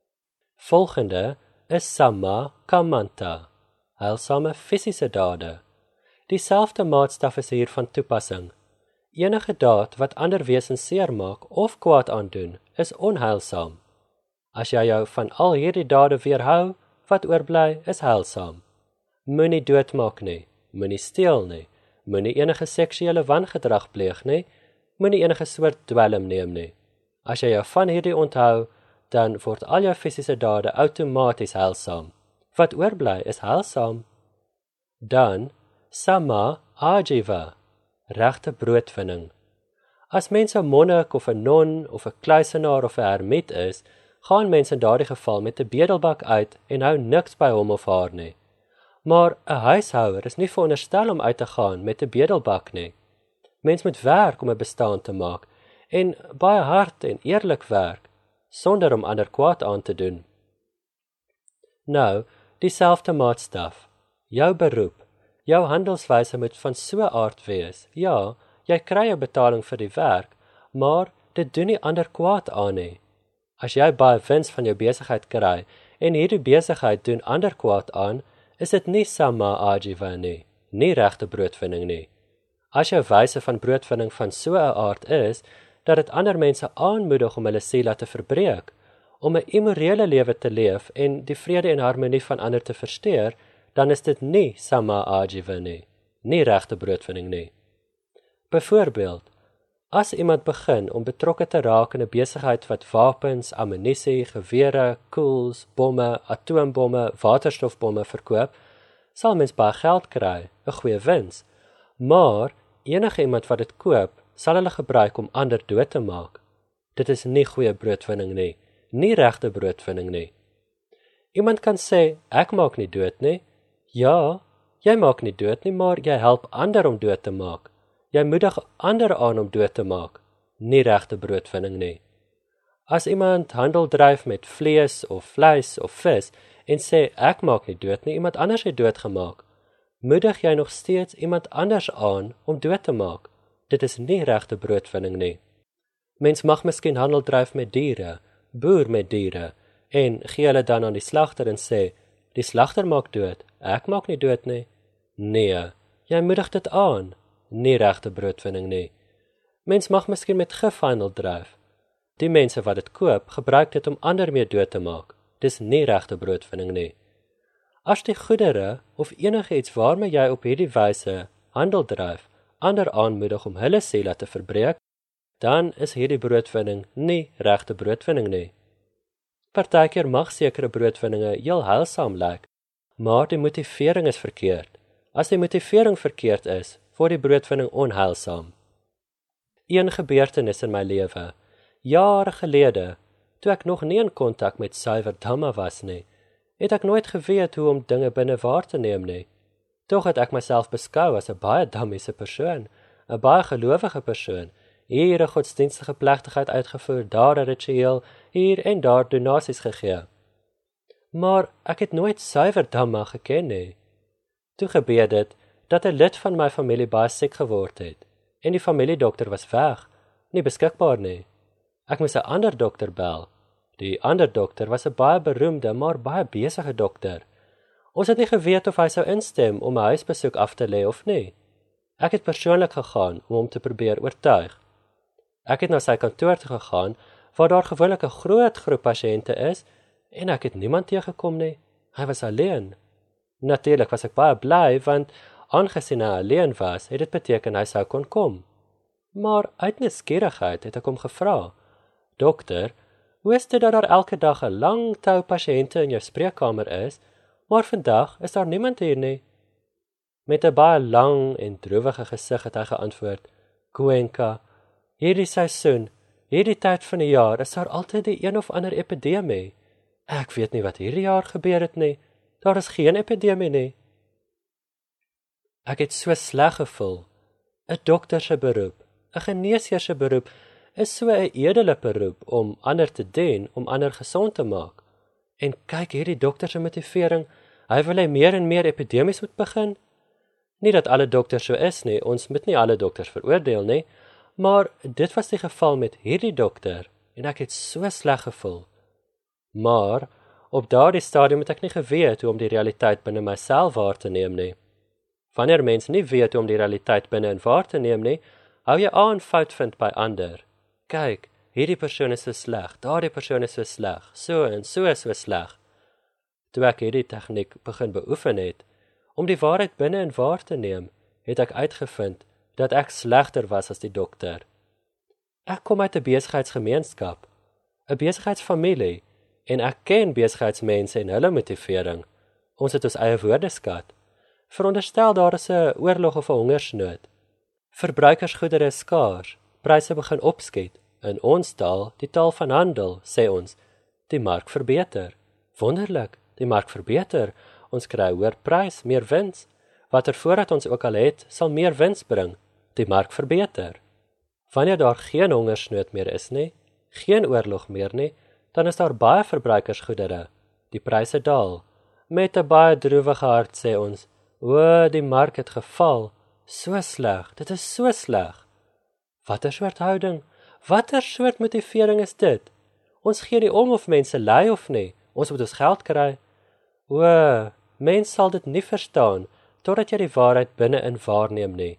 Volgende is Samma Kammanta, heilsame fisiese dade. Dieselfde maatstaf is hier van toepassing. Enige daad wat ander wesens seer maak of kwaad aandoen, is onheilsaam. As jy jou van al hierdie dade weerhou, wat oorbly is heilsaam. Moenie doodmaak nie, moenie steel nie, moenie enige seksuele wangedrag pleeg nie, moenie enige soort dwelm neem nie. As jy jou van hierdie onthou, dan word al jou fisiese dade outomaties heilsaam. Wat oorbly is heilsaam. Dan Samma Ajiva, regte broodwinning. As mens 'n monnik of 'n non of 'n kluisenaar of 'n hermiet is, gaan mense in daardie geval met 'n bedelbak uit en hou niks by hom of haar nie. Maar 'n huishouer is nie veronderstel om uit te gaan met 'n bedelbak nie. Mens moet werk om 'n bestaan te maak en baie hard en eerlik werk, sonder om ander kwaad aan te doen. Nou, dieselfde maatstaf. Jou beroep, jou handelswyse moet van so 'n aard wees. Ja, jy kry 'n betaling vir die werk, maar dit doen nie ander kwaad aan nie. As jy baie wins van jou besigheid kry en hierdie besigheid doen ander kwaad aan, is dit nie Samma Ajiva nie regte broodwinning nie. As jou wyse van broodwinning van so 'n aard is, dat dit ander mense aanmoedig om hulle sila te verbreek, om 'n immorele lewe te leef en die vrede en harmonie van ander te versteur, dan is dit nie Samma Ajiva nie regte broodwinning nie. Byvoorbeeld, as iemand begin om betrokke te raak in 'n besigheid wat wapens, ammunisie, gewere, koels, bomme, atoombomme, waterstofbomme verkoop, sal mens baie geld kry, 'n goeie wins. Maar enige iemand wat dit koop, sal hulle gebruik om ander dood te maak. Dit is nie goeie broodwinning nie regte broodwinning nie. Iemand kan sê, ek maak nie dood nie. Ja, jy maak nie dood nie, maar jy help ander om dood te maak. Jy moedig ander aan om dood te maak. Nie regte broodwinning nie. As iemand handel dryf met vlees of vleis of vis en sê, ek maak nie dood nie, iemand anders het dood gemaak, moedig jy nog steeds iemand anders aan om dood te maak. Dit is nie regte broodwinning nie. Mens mag miskien handel dryf met diere, boer met diere, en gee hulle dan aan die slagter en sê, die slagter maak dood, ek maak nie dood nie. Nee, jy moedig dit aan. Nie regte broodwinning nie. Mens mag miskien met gif handel dryf. Die mense wat dit koop, gebruik dit om ander mee dood te maak. Dis nie regte broodwinning nie. As die goedere of enige iets waarmee jy op hierdie wyse handel dryf, ander aanmoedig om hulle sila te verbreek, dan is hierdie broodwinning nie regte broodwinning nie. Partykeer mag sekere broodwinninge heel heilsaam lyk, maar die motivering is verkeerd. As die motivering verkeerd is, word die broodwinning onheilsaam. Een gebeurtenis in my lewe, jare gelede, toe ek nog nie in kontak met suiwer Dhamma was nie, het ek nooit geweet hoe om dinge binne waar te neem nie. Tog het ek myself beskou as 'n baie dhammiese persoon, 'n baie gelowige persoon, hier 'n godsdienstige plegtigheid uitgevoer, daar 'n ritueel, hier en daar donasies gegee. Maar ek het nooit suiwer Dhamma geken nie. Toe gebeur dit, dat 'n lid van my familie baie siek geword het, en die familiedokter was weg, nie beskikbaar nie. Ek moes 'n ander dokter bel. Die ander dokter was 'n baie beroemde, maar baie besige dokter. Ons het nie geweet of hy sou instem om 'n huisbesoek af te lê of nie. Ek het persoonlik gegaan om hom te probeer oortuig. Ek het na sy kantoor toe gegaan, waar daar gewoonlik 'n groot groep pasiënte is, en ek het niemand teëgekom nie. Hy was alleen. Natuurlik was ek baie bly, want aangesien hy alleen was, het dit beteken hy sou kon kom. Maar uit nuuskierigheid het ek hom gevra, dokter, hoe is dit dat daar elke dag 'n lang tou pasiënte in jou spreekkamer is, maar vandag is daar niemand hier nie? Met 'n baie lang en droewige gesig het hy geantwoord, Goenka, hierdie seisoen, hierdie tyd van die jaar, is daar altyd die een of ander epidemie. Ek weet nie wat hierdie jaar gebeur het nie, daar is geen epidemie nie. Ek het so sleg gevoel. 'n Dokter se beroep, 'n geneesheer se beroep, is so 'n edele beroep om ander te dien, om ander gesond te maak. En kyk hierdie dokter se motivering, hy wil hy meer en meer epidemies moet begin. Nie dat alle dokters so is nie, ons moet nie alle dokters veroordeel nie, maar dit was die geval met hierdie dokter, en ek het so sleg gevoel. Maar, op daardie stadium het ek nie geweet hoe om die realiteit binne myself waar te neem nie. Wanneer mens nie weet hoe om die realiteit binne in waar te neem nie, hou jy aan fout vind by ander. Kyk, hierdie persoon is so sleg, daardie persoon is so sleg, so en so sleg. Toe ek hierdie tegniek begin beoefen het, om die waarheid binne in waar te neem, het ek uitgevind dat ek slegter was as die dokter. Ek kom uit 'n besigheidsgemeenskap, 'n besigheidsfamilie, en ek ken besigheidsmense en hulle motivering. Ons het ons eie woordeskat. Veronderstel daar is 'n oorlog of 'n hongersnood. Verbruikersgoedere is skaars, pryse begin opskiet. In ons taal, die taal van handel, sê ons, die mark verbeter. Wonderlik, die mark verbeter. Ons kry hoër prys, meer wins. Watter voorraad ons ook al het, sal meer wins bring. Die mark verbeter. Wanneer daar geen hongersnood meer is nie, geen oorlog meer nie, dan is daar baie verbruikersgoedere. Die pryse daal. Met 'n baie droewige hart sê ons, o, die mark het geval. So sleg, dit is so sleg. Watter soort houding, watter soort motivering is dit? Ons gee nie om of mense ly of nie, ons moet ons geld kry. O, mens sal dit nie verstaan, totdat jy die waarheid binne in waarneem nie.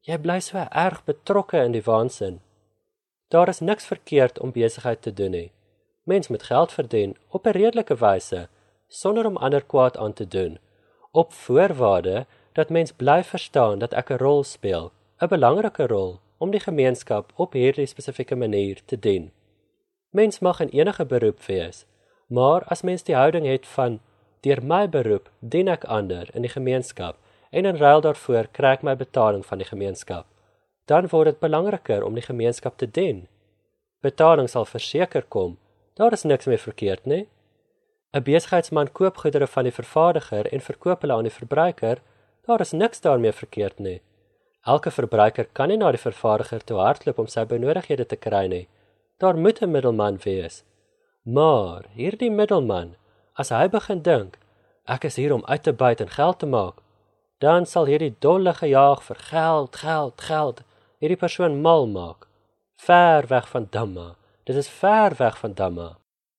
Jy bly so erg betrokke in die waansin. Daar is niks verkeerd om besigheid te doen nie. Mens moet geld verdien op 'n redelike wyse, sonder om ander kwaad aan te doen, op voorwaarde dat mens bly verstaan dat ek 'n rol speel, 'n belangrike rol, om die gemeenskap op hierdie spesifieke manier te dien. Mens mag in enige beroep wees, maar as mens die houding het van, deur my beroep dien ek ander in die gemeenskap, en in ruil daarvoor kry ek my betaling van die gemeenskap, dan word dit belangriker om die gemeenskap te dien. Betaling sal verseker kom, daar is niks mee verkeerd nie. 'n Besigheidsman koop goedere van die vervaardiger en verkoop hulle aan die verbruiker, daar is niks daarmee verkeerd nie. Elke verbruiker kan nie na die vervaardiger toe hardloop om sy benodighede te kry nie. Daar moet 'n middelman wees. Maar hierdie middelman, as hy begin dink, ek is hier om uit te byt en geld te maak, dan sal hierdie dolle gejaag vir geld, hierdie persoon mal maak. Ver weg van Dhamma. Dit is ver weg van Dhamma.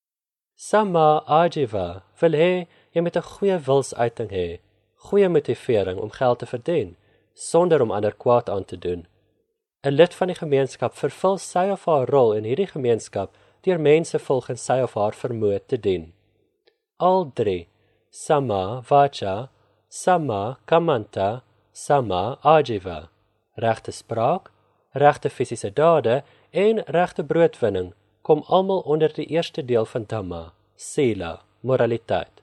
Samma Ajiva wil hê jy moet 'n goeie wilsuiting hê, goeie motivering om geld te verdien, sonder om ander kwaad aan te doen. 'n Lid van die gemeenskap vervul sy of haar rol in hierdie gemeenskap deur mense volgens sy of haar vermoë te dien. Al drie, Samma Vacha, Samma Kammanta, Samma Ajiva, regte spraak, regte fisiese dade en regte broodwinning kom almal onder die eerste deel van Dhamma, Sila, moraliteit.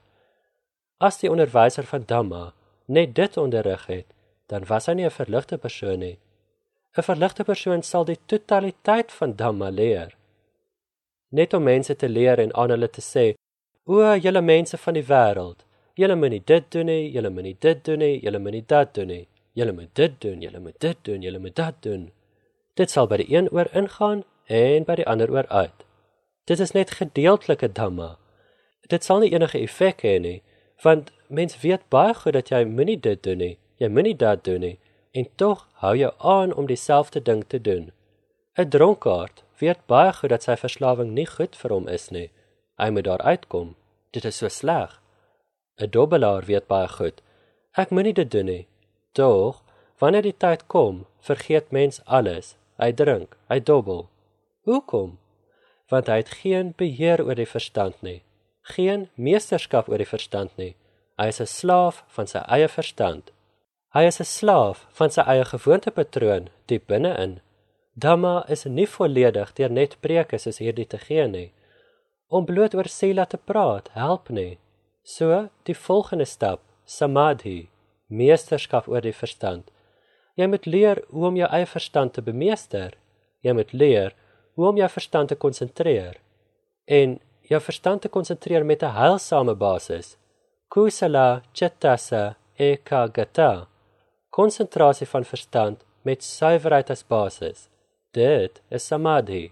As die onderwyser van Dhamma net dit onderrig het, dan was hy nie 'n verligte persoon nie. 'n Verligte persoon sal die totaliteit van Dhamma leer. Net om mense te leer en aan hulle te sê, o, julle mense van die wêreld, julle moet nie dit doen nie, julle moet nie dit doen nie, julle moet nie dat doen nie, julle moet dit doen, julle moet dit doen, julle moet dat doen. Dit sal by die een oor ingaan en by die ander oor uit. Dit is net gedeeltelike Dhamma. Dit sal nie enige effek hê nie, want mens weet baie goed dat jy moenie dit doen nie, jy moenie dat doen nie, en tog hou jy aan om dieselfde ding te doen. 'n Dronkaard weet baie goed dat sy verslawing nie goed vir hom is nie. Hy moet daar uitkom. Dit is so sleg. 'n Dobbelaar weet baie goed, ek moenie dit doen nie. Tog, wanneer die tyd kom, vergeet mens alles. Hy drink, hy dobbel. Hoekom? Want hy het geen beheer oor die verstand nie, geen meesterskap oor die verstand nie. Hy is 'n slaaf van sy eie verstand. Hy is 'n slaaf van sy eie gewoontepatroon diep binne-in. Dhamma is nie volledig deur net preke soos hierdie te gee nie. Om bloot oor sila te praat, help nie. So, die volgende stap, samadhi, meesterskap oor die verstand. Jy moet leer hoe om jou eie verstand te bemeester. Jy moet leer hoe om jou verstand te konsentreer. En jou verstand te konsentreer met 'n heilsame basis. Kusala chittasa ekagata. Konsentrasie van verstand met suiwerheid as basis. Dit is samadhi.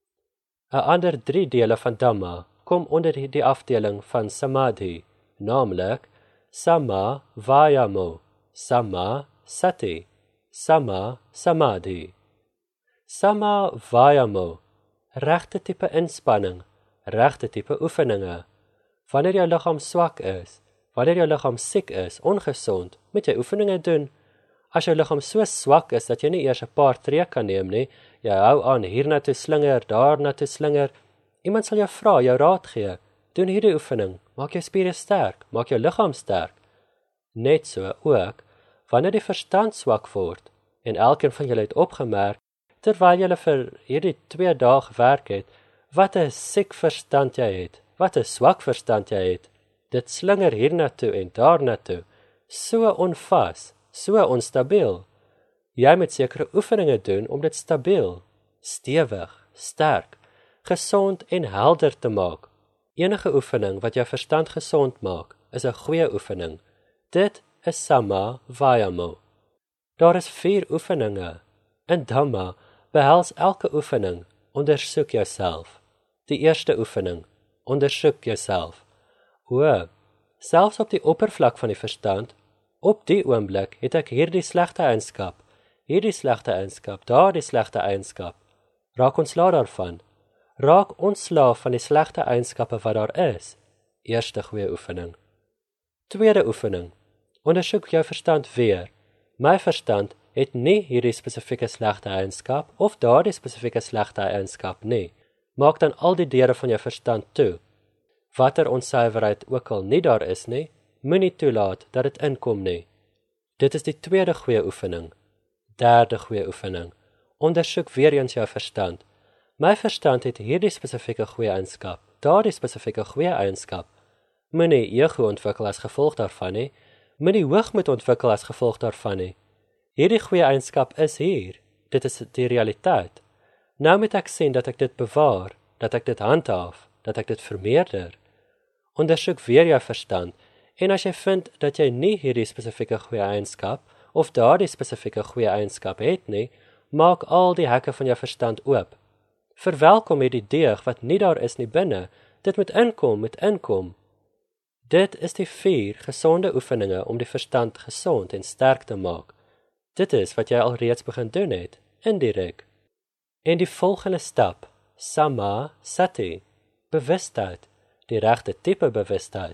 'n Ander 3 dele van Dhamma kom onder die afdeling van samadhi, naamlik Samma Vayamo, Samma Sati, Samma Samadhi. Samma Vayamo, regte tipe inspanning, regte tipe oefeninge. Wanneer jou liggaam swak is, wanneer jou liggaam siek is, ongesond, moet jy oefeninge doen. As jou liggaam so swak is dat jy nie eers 'n paar tree kan neem nie, jy hou aan hierna toe slinger, daarna toe slinger. Iemand sal jou vra, jou raad gee. Doen hierdie oefening, maak jou spiere sterk, maak jou liggaam sterk. Net so ook, wanneer die verstand swak word, en elkeen van julle het opgemerk, terwyl julle vir hierdie 2 dae gewerk het, wat 'n siek verstand jy het, wat 'n swak verstand jy het. Dit slinger hierna toe en daarna toe, so onvas, so onstabiel. Jy moet sekere oefeninge doen om dit stabiel, stewig, sterk, gesond en helder te maak. Enige oefening wat jou verstand gesond maak, is 'n goeie oefening. Dit is Samma Vayamo. Daar is 4 oefeninge. In Dhamma behels elke oefening, ondersoek jouself. Die eerste oefening, ondersoek jouself. Selfs op die oppervlak van die verstand, op die oomblik het ek hierdie slegte eienskap, daardie slegte eienskap. Raak ontslae daarvan. Raak ontslae van die slegte eienskappe wat daar is. Eerste goeie oefening. Tweede oefening. Ondersoek jou verstand weer. My verstand het nie hierdie spesifieke slegte eienskap of daardie spesifieke slegte eienskap nie. Maak dan al die deure van jou verstand toe. Watter onsuiverheid ook al nie daar is nie, moenie toelaat dat dit inkom nie. Dit is die tweede goeie oefening. Derde goeie oefening. Ondersoek weer eens jou verstand. My verstand het hierdie spesifieke goeie eienskap, daardie spesifieke goeie eienskap. Moenie ego ontwikkel as gevolg daarvan nie, moenie hoogmoed ontwikkel as gevolg daarvan nie. Hierdie goeie eienskap is hier, dit is die realiteit. Nou moet ek sien dat ek dit bewaar, dat ek dit handhaaf, dat ek dit vermeerder. Ondersoek weer jou verstand, en as jy vind dat jy nie hierdie spesifieke goeie eienskap, of daardie spesifieke goeie eienskap het nie, maak al die hekke van jou verstand oop. Verwelkom hierdie deeg wat nie daar is nie binne, dit moet inkom. Dit is die 4 gesonde oefeninge om die verstand gesond en sterk te maak. Dit is wat jy alreeds begin doen het, indirek. En die volgende stap, Samma Sati, bewustheid, die regte tipe bewustheid.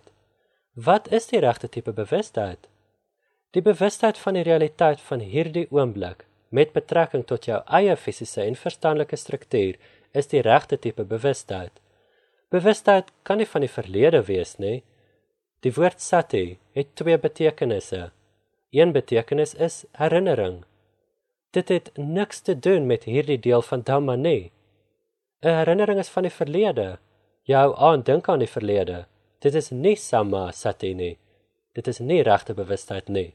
Wat is die regte tipe bewustheid? Die bewustheid van die realiteit van hierdie oomblik, met betrekking tot jou eie fisiese en verstandelike struktuur, is die regte tipe bewustheid. Bewustheid kan nie van die verlede wees nie. Die woord Sati het 2 betekenisse. Een betekenis is herinnering. Dit het niks te doen met hierdie deel van Dhamma nie. 'n Herinnering is van die verlede. Jy hou aan dink aan die verlede. Dit is nie Samma Sati nie. Dit is nie regte bewustheid nie.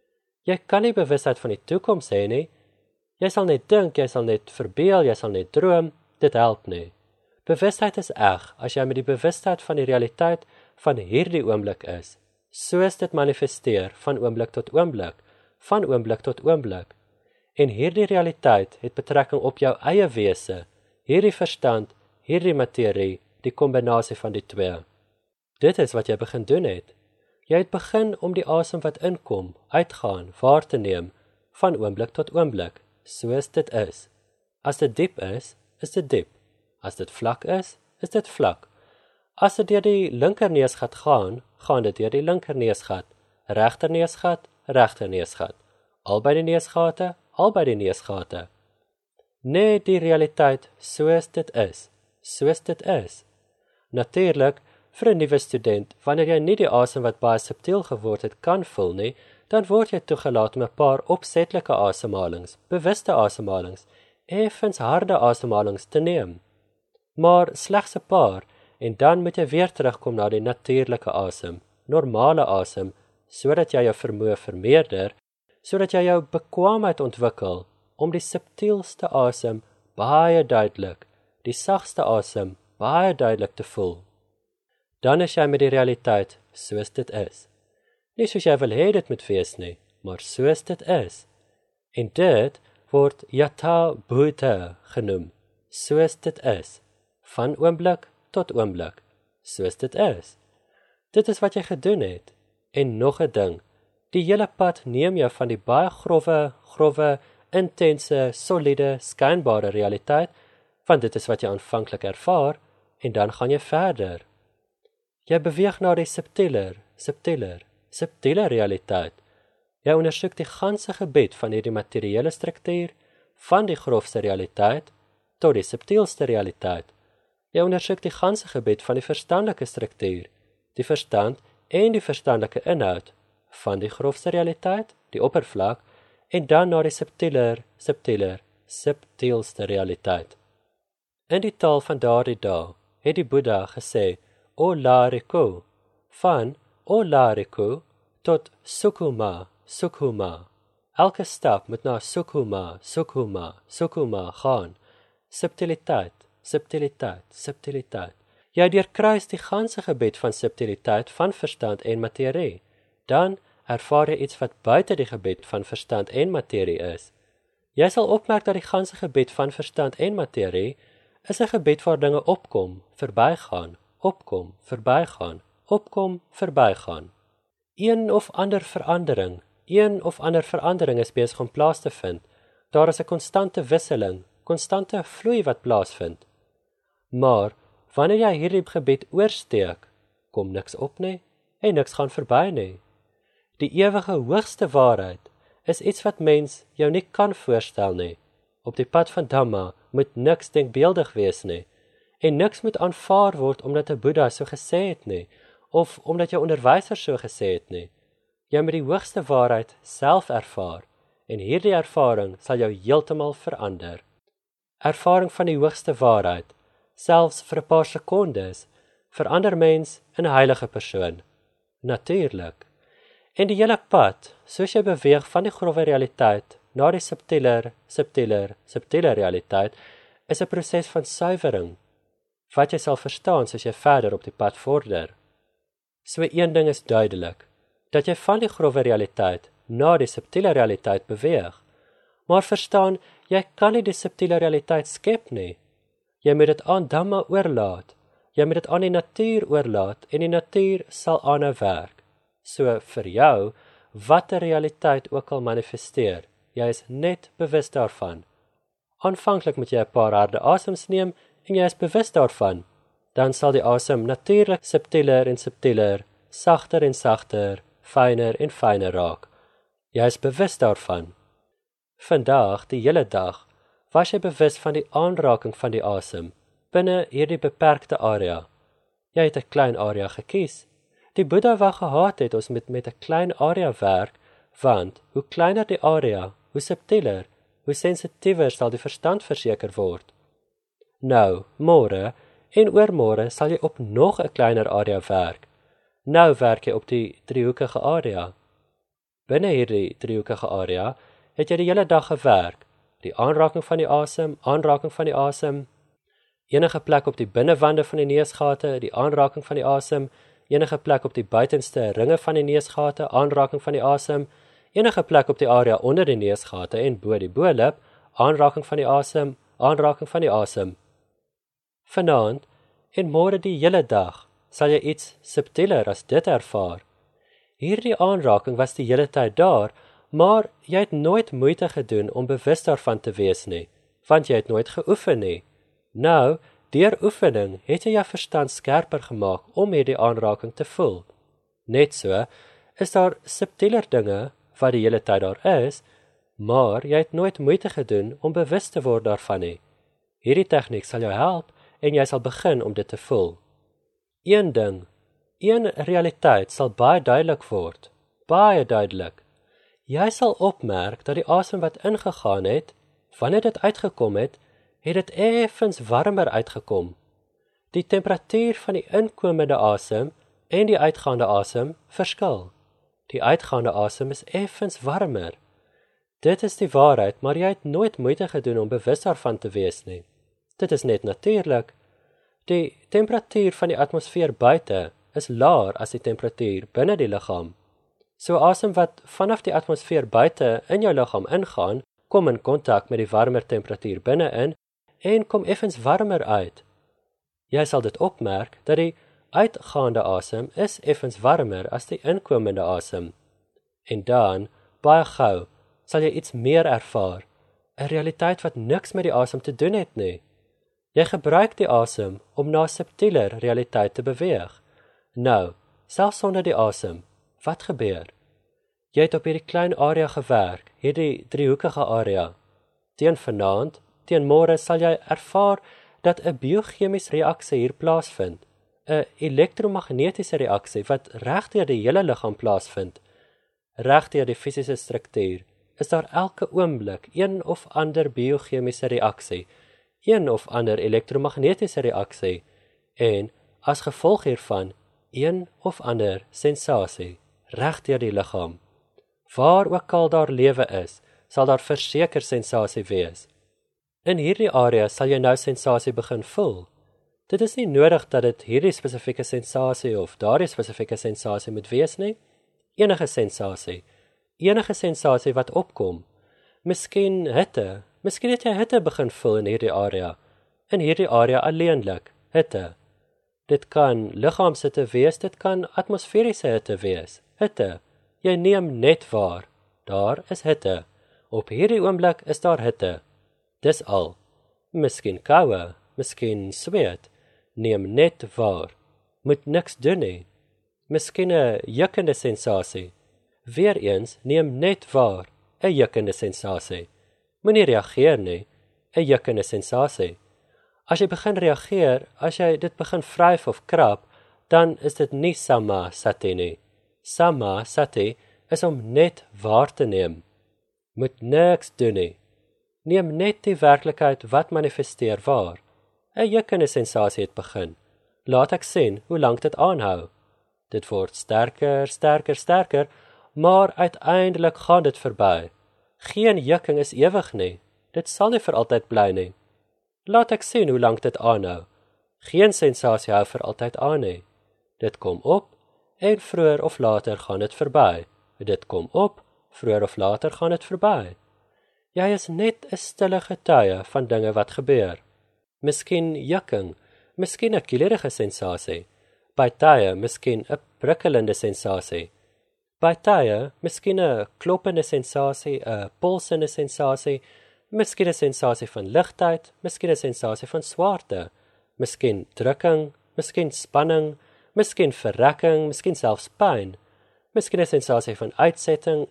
Jy kan nie bewustheid van die toekoms hê nie. Jy sal net dink, jy sal net verbeel, jy sal net droom. Dit help nie. Bewustheid is eg as jy met die bewustheid van die realiteit van hierdie oomblik is, soos dit manifesteer van oomblik tot oomblik, van oomblik tot oomblik. En hierdie realiteit het betrekking op jou eie wese, hierdie verstand, hierdie materie, die kombinasie van die 2. Dit is wat jy begin doen het. Jy het begin om die asem wat inkom, uitgaan, waar te neem, van oomblik tot oomblik, soos dit is. As dit diep is dit diep. As dit vlak is dit vlak. As dit deur die linker neusgat gaan dit deur die linker neusgat, regter neusgat, albei die neusgate, albei die neusgate. Net die realiteit soos dit is. Natuurlik, vir 'n nuwe student, wanneer jy nie die asem wat baie subtiel geword het kan voel nie, dan word jy toegelaat om 'n paar opsetlike asemhalings, bewuste asemhalings, effens harde asemhalings te neem. Maar slegs 'n paar, en dan moet jy weer terugkom na die natuurlike asem, normale asem, sodat jy jou vermoë vermeerder, sodat jy jou bekwaamheid ontwikkel om die subtielste asem baie duidelik, die sagste asem baie duidelik te voel. Dan is jy met die realiteit soos dit is. Nie soos jy wil hê dit moet wees nie, maar soos dit is. En dit word Yatha Bhuta genoem, soos dit is, van oomblik tot oomblik, soos dit is. Dit is wat jy gedoen het. En nog 'n ding, die hele pad neem jou van die baie grove, intense, soliede, skynbare realiteit, want dit is wat jy aanvanklik ervaar, en dan gaan jy verder. Jy beweeg na die subtieler realiteit. Jy ondersoek die ganse gebied van hierdie materiële struktuur, van die grofste realiteit tot die subtielste realiteit. Jy ondersoek die ganse gebied van die verstandelike struktuur, die verstand en die verstandelike inhoud, van die grofste realiteit, die oppervlak, en dan na die subtielste realiteit. In die taal van daardie dae het die Boeddha gesê, O Lariko, van O Lariko tot Sukhuma. Elke stap moet na Sukhuma gaan. Subtiliteit. Jy deurkruis die ganse gebied van subtiliteit van verstand en materie. Dan ervaar jy iets wat buite die gebied van verstand en materie is. Jy sal opmerk dat die ganse gebied van verstand en materie is 'n gebied waar dinge opkom, verbygaan, opkom, verbygaan. Een of ander verandering is besig om plaas te vind. Daar is 'n konstante wisseling, konstante vloei wat plaasvind. Maar wanneer jy hierdie gebied oorsteek, kom niks op nie en niks gaan verby nie. Die ewige hoogste waarheid is iets wat mens jou nie kan voorstel nie. Op die pad van Dhamma moet niks denkbeeldig wees nie, en niks moet aanvaar word omdat 'n Boeddha so gesê het nie, of omdat jou onderwyser so gesê het nie. Jy moet die hoogste waarheid self ervaar, en hierdie ervaring sal jou heeltemal verander. Ervaring van die hoogste waarheid, selfs vir 'n paar sekondes, verander mens in 'n heilige persoon. Natuurlik. En die hele pad, soos jy beweeg van die grove realiteit na die subtieler realiteit, is 'n proses van suiwering, wat jy sal verstaan soos jy verder op die pad vorder. So een ding is duidelik, dat jy van die grove realiteit na die subtiele realiteit beweeg, maar verstaan, jy kan nie die subtiele realiteit skep nie. Jy moet dit aan Dhamma oorlaat, jy moet dit aan die natuur oorlaat, en die natuur sal aanhou werk. So vir jou, watter realiteit ook al manifesteer, jy is net bewus daarvan. Aanvanklik moet jy 'n paar harde asems neem, en jy is bewus daarvan. Dan sal die asem natuurlik subtieler en subtieler, sagter en sagter, fyner en fyner raak. Jy is bewus daarvan. Vandag, die hele dag, was jy bewus van die aanraking van die asem, binne hierdie beperkte area. Jy het 'n klein area gekies. Die Boeddha wou gehad het ons met 'n klein area werk, want hoe kleiner die area, hoe subtieler, hoe sensitiewer sal die verstand verseker word. Nou, môre en oormôre sal jy op nog 'n kleiner area werk. Nou werk jy op die driehoekige area. Binne hierdie driehoekige area het jy die hele dag gewerk. Die aanraking van die asem, enige plek op die binnewande van die neusgate, die aanraking van die asem, enige plek op die buitenste ringe van die neusgate, aanraking van die asem, enige plek op die area onder die neusgate en bo die bo-lip, aanraking van die asem. Vanaand en môre die hele dag sal jy iets subtieler as dit ervaar. Hierdie aanraking was die hele tyd daar, maar jy het nooit moeite gedoen om bewus daarvan te wees nie, want jy het nooit geoefen nie. Nou, deur oefening het jy jou verstand skerper gemaak om hierdie aanraking te voel. Net so is daar subtieler dinge wat die hele tyd daar is, maar jy het nooit moeite gedoen om bewus te word daarvan nie. Hierdie tegniek sal jou help en jy sal begin om dit te voel. Een ding, een realiteit sal baie duidelik word, baie duidelik. Jy sal opmerk dat die asem wat ingegaan het, wanneer dit uitgekom het dit effens warmer uitgekom. Die temperatuur van die inkomende asem en die uitgaande asem verskil. Die uitgaande asem is effens warmer. Dit is die waarheid, maar jy het nooit moeite gedoen om bewus daarvan te wees nie. Dit is net natuurlik. Die temperatuur van die atmosfeer buite is laer as die temperatuur binne die liggaam. So asem wat vanaf die atmosfeer buite in jou liggaam ingaan, kom in kontak met die warmer temperatuur binne-in en kom effens warmer uit. Jy sal dit opmerk dat die uitgaande asem is effens warmer as die inkomende asem. En dan, baie gou, sal jy iets meer ervaar, 'n realiteit wat niks met die asem te doen het nie. Jy gebruik die asem om na subtieler realiteit te beweeg. Nou, selfs sonder die asem, wat gebeur? Jy het op hierdie klein area gewerk, hierdie driehoekige area. Teen vanaand, teen môre sal jy ervaar dat 'n biochemiese reaksie hier plaasvind, 'n elektromagnetiese reaksie wat regdeur die hele liggaam plaasvind. Regdeur die fisiese struktuur is daar elke oomblik een of ander biochemiese reaksie, een of ander elektromagnetiese reaksie en as gevolg hiervan een of ander sensasie regdeur die liggaam. Waar ook al daar lewe is, sal daar verseker sensasie wees. In hierdie area sal jy nou sensasie begin voel. Dit is nie nodig dat dit hierdie spesifieke sensasie of daardie spesifieke sensasie moet wees nie. Enige sensasie wat opkom. Miskien hitte. Miskien het jy hitte begin voel in hierdie area. In hierdie area alleenlik, hitte. Dit kan liggaamshitte wees, dit kan atmosferiese hitte wees. Hitte. Jy neem net waar. Daar is hitte. Op hierdie oomblik is daar hitte. Dis al. Miskien koue, miskien sweet. Neem net waar. Moet niks doen nie. Miskien 'n jukkende sensasie. Weereens, neem net waar. 'n jukkende sensasie. Moenie reageer nie, 'n jukkende sensasie. As jy begin reageer, as jy dit begin vryf of krap, dan is dit nie Samma Sati nie. Samma Sati is om net waar te neem. Moet niks doen nie. Neem net die werklikheid wat manifesteer waar. 'n jukkende sensasie het begin. Laat ek sien hoe lank dit aanhou. Dit word sterker, sterker, sterker, maar uiteindelik gaan dit verby. Geen jukking is ewig nie. Dit sal nie vir altyd bly nie. Laat ek sien hoe lank dit aanhou. Geen sensasie hou vir altyd aan nie. Dit kom op en vroeër of later gaan dit verby. Dit kom op, vroeër of later gaan dit verby. Jy is net 'n stille getuie van dinge wat gebeur. Miskien jukking, miskien 'n kielerige sensasie. By tye miskien 'n prikkelende sensasie. By tye miskien 'n kloppende sensasie, 'n polsende sensasie, miskien 'n sensasie van ligtheid, miskien 'n sensasie van swaarte, miskien drukking, miskien spanning, miskien verrekking, miskien selfs pyn, miskien 'n sensasie van uitsetting,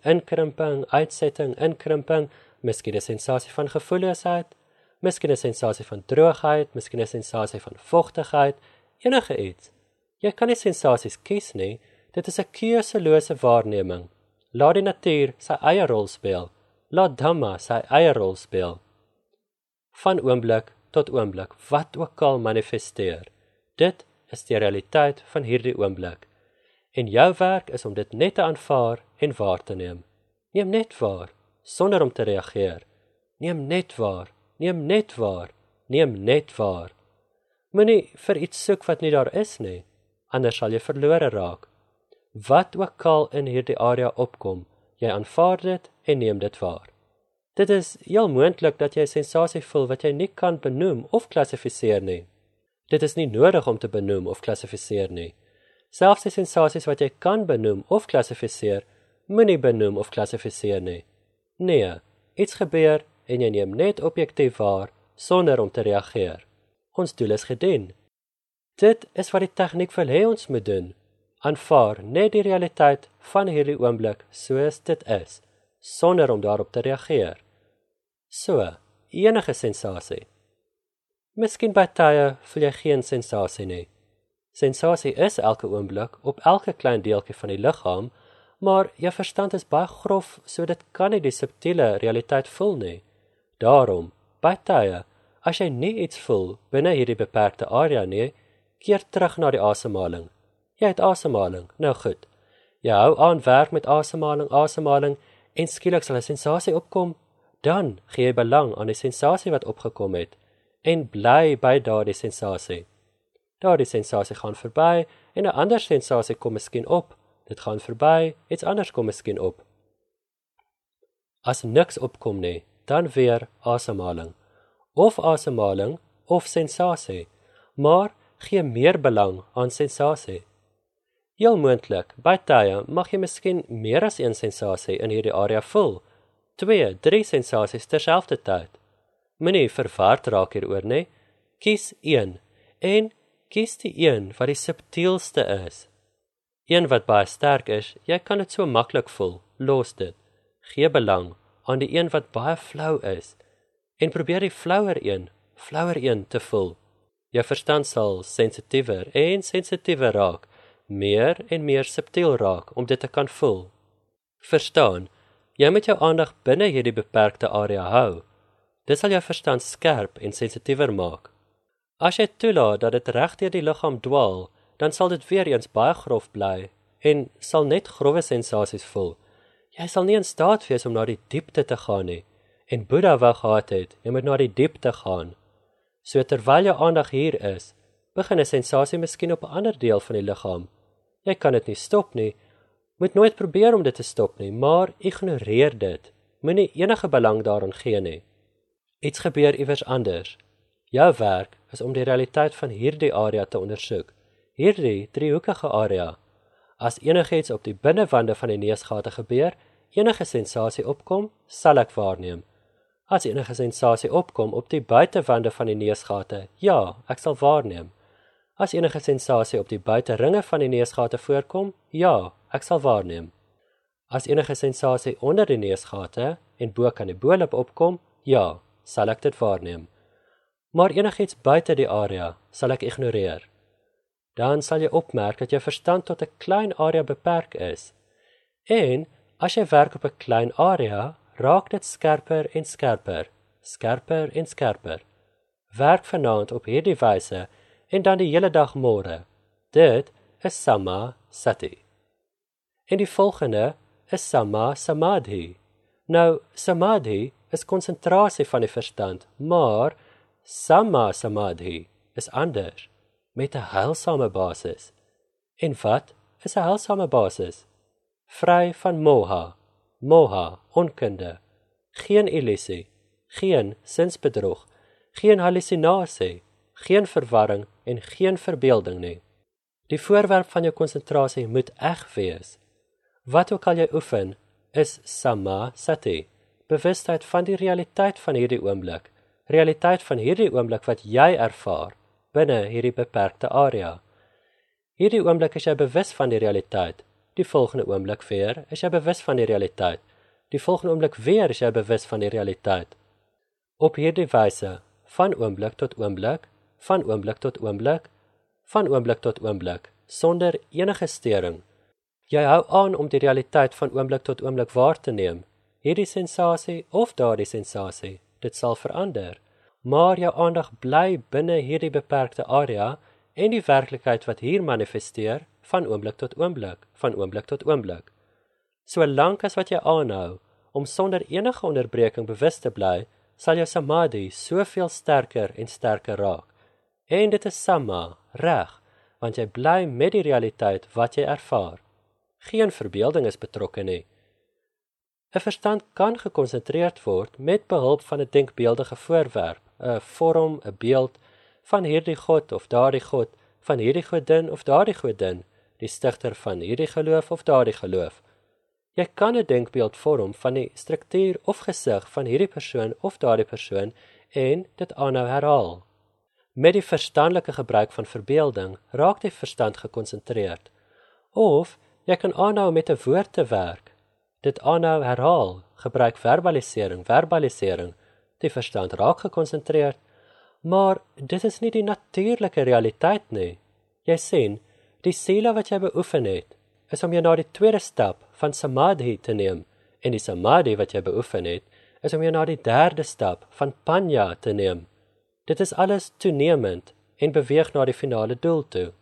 inkrimping, miskien 'n sensasie van gevoelloosheid, miskien 'n sensasie van droogheid, miskien 'n sensasie van vochtigheid, enige iets. Jy kan nie sensasies kies nie, dit is 'n keuselose waarneming. Laat die natuur sy eie rol speel, laat Dhamma sy eie rol speel. Van oomblik tot oomblik, wat ook al manifesteer, dit is die realiteit van hierdie oomblik. En jou werk is om dit net te aanvaar en waar te neem. Neem net waar, sonder om te reageer. Neem net waar, neem net waar, neem net waar. Moenie vir iets soek wat nie daar is nie, anders sal jy verlore raak. Wat ook al in hierdie area opkom, jy aanvaar dit en neem dit waar. Dit is heel moontlik dat jy 'n sensasie voel wat jy nie kan benoem of klassifiseer nie. Dit is nie nodig om te benoem of klassifiseer nie. Selfs die sensasies wat jy kan benoem of klassifiseer, moenie benoem of klassifiseer nie. Nee, iets gebeur en jy neem net objektief waar, sonder om te reageer. Ons doel is gedien. Dit is wat die tegniek wil hê ons moet doen. Aanvaar net die realiteit van hierdie oomblik soos dit is, sonder om daarop te reageer. So, enige sensasie. Miskien by tye voel jy geen sensasie nie. Sensasie is elke oomblik op elke klein deeltjie van die liggaam, maar jou verstand is baie grof, so dit kan nie die subtiele realiteit voel nie. Daarom, by tye, as jy nie iets voel binne hierdie beperkte area nie, keer terug na die asemhaling. Jy het asemhaling, nou goed. Jy hou aan werk met asemhaling, en skielik sal 'n sensasie opkom, dan gee jy belang aan die sensasie wat opgekom het, en bly by daardie sensasie. Daardie sensasie gaan verby, en 'n ander sensasie kom miskien op. Dit gaan verby, iets anders kom miskien op. As niks opkom nie, dan weer asemhaling. Of asemhaling, of sensasie, maar gee meer belang aan sensasie. Heel moontlik, by tye mag jy miskien meer as een sensasie in hierdie area voel. 2, 3 sensasies terselfdertyd. Moenie verward raak hieroor nie. Kies een, en kies die een wat die subtielste is. Een wat baie sterk is, jy kan dit so maklik voel, los dit. Gee belang aan die een wat baie flou is, en probeer die flouer een te voel. Jou verstand sal sensitiewer en sensitiewer raak, meer en meer subtiel raak om dit te kan voel. Verstaan, jy moet jou aandag binne hierdie beperkte area hou. Dit sal jou verstand skerp en sensitiewer maak. As jy toelaat dat dit reg deur die liggaam dwaal, dan sal dit weer eens baie grof bly en sal net grove sensasies voel. Jy sal nie in staat wees om na die diepte te gaan nie. En Boeddha wou gehad het, jy moet na die diepte gaan. So terwyl jou aandag hier is, begin 'n sensasie miskien op 'n ander deel van die liggaam. Jy kan dit nie stop nie, moet nooit probeer om dit te stop nie, maar ignoreer dit. Moenie enige belang daaraan gee nie. Iets gebeur iewers anders. Jou werk is om die realiteit van hierdie area te ondersoek. Hierdie driehoekige area. As enigiets op die binnewande van die neusgate gebeur, enige sensasie opkom, sal ek waarneem. As enige sensasie opkom op die buitewande van die neusgate, ja, ek sal waarneem. As enige sensasie op die buiteringe van die neusgate voorkom, ja, ek sal waarneem. As enige sensasie onder die neusgate en bo kan die boelip opkom, ja, sal ek dit waarneem. Maar enigiets buite die area sal ek ignoreer. Dan sal jy opmerk dat jou verstand tot 'n klein area beperk is. En as jy werk op 'n klein area, raak dit skerper en skerper, skerper en skerper. Werk vanaand op hierdie wyse en dan die hele dag môre. Dit is Samma Sati. En die volgende is Samma Samadhi. Nou, Samadhi is konsentrasie van die verstand, maar Samma Samadhi is anders, met 'n heilsame basis. En wat is 'n heilsame basis? Vry van moha, moha, onkunde, geen illusie, geen sinsbedrog, geen hallusinasie, geen verwarring en geen verbeelding nie. Die voorwerp van jou konsentrasie moet eg wees. Wat ook al jy oefen, is Samma Sati, bewustheid van die realiteit van hierdie oomblik, realiteit van hierdie oomblik wat jy ervaar, binne hierdie beperkte area. Hierdie oomblik is jy bewus van die realiteit, die volgende oomblik weer is jy bewus van die realiteit, die volgende oomblik weer is jy bewus van die realiteit. Op hierdie wyse, van oomblik tot oomblik, van oomblik tot oomblik, van oomblik tot oomblik, sonder enige stering. Jy hou aan om die realiteit van oomblik tot oomblik waar te neem, hierdie sensasie of daardie sensasie, dit sal verander, maar jou aandag bly binne hierdie beperkte area en die werklikheid wat hier manifesteer, van oomblik tot oomblik, van oomblik tot oomblik. Solank as wat jy aanhou, om sonder enige onderbreking bewus te bly, sal jou samadhi soveel sterker en sterker raak. En dit is samma, reg, want jy bly met die realiteit wat jy ervaar. Geen verbeelding is betrokke nie. 'n Verstand kan gekonsentreerd word met behulp van 'n denkbeeldige voorwerp, 'n vorm, 'n beeld, van hierdie god of daardie god, van hierdie godin of daardie godin, die stigter van hierdie geloof of daardie geloof. Jy kan 'n denkbeeld vorm van die struktuur of gesig van hierdie persoon of daardie persoon en dit aanhou herhaal. Met die verstandelike gebruik van verbeelding raak die verstand gekonsentreerd. Of jy kan aanhou met 'n woord te werk. Dit aanhou herhaal, gebruik verbalisering. Die verstand raak gekonsentreerd, maar dit is nie die natuurlike realiteit nie. Jy sien, die sila wat jy beoefen het, is om jou na die tweede stap van samadhi te neem, en die samadhi wat jy beoefen het, is om jou na die derde stap van panya te neem. Dit is alles toenemend en beweeg na die finale doel toe.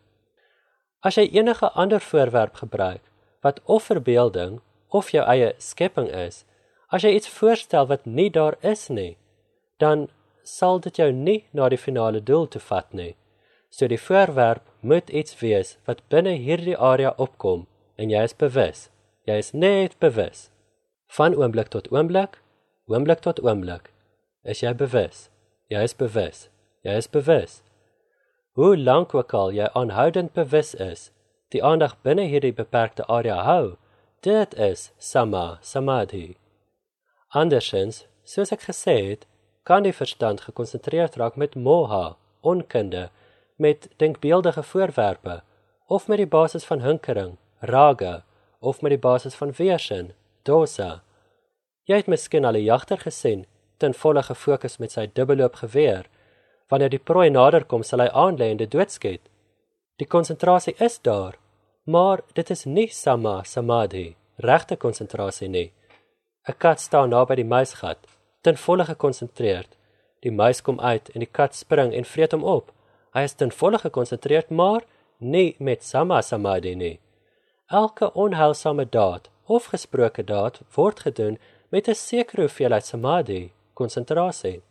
As jy enige ander voorwerp gebruik, wat of verbeelding of jou eie skepping is, as jy iets voorstel wat nie daar is nie, dan sal dit jou nie na die finale doel toe vat nie. So die voorwerp moet iets wees wat binne hierdie area opkom, en jy is bewus. Jy is net bewus. Van oomblik tot oomblik, oomblik tot oomblik, is jy bewus. Jy is bewus. Jy is bewus. Hoe lank ook al jy aanhoudend bewus is, die aandag binne hierdie beperkte area hou, dit is samma samadhi. Andersins, soos ek gesê het, kan die verstand gekonsentreerd raak met moha, onkunde, met denkbeeldige voorwerpe, of met die basis van hinkering, raga, of met die basis van weersin, dosa. Jy het miskien al 'n jagter gesien, ten volle gefokus met sy dubbelloop geweer. Wanneer die prooi naderkom, sal hy aanlê en dit doodskiet. Die konsentrasie is daar, maar dit is nie samma samadhi, regte konsentrasie nie. 'n Kat staan naby die muisgat, ten volle gekonsentreerd. Die muis kom uit en die kat spring en vreet hom op. Hy is ten volle gekonsentreerd, maar nie met samma samadhi nie. Elke onheilsame daad of gesproke daad word gedoen met 'n sekere hoeveelheid samadhi, konsentrasie.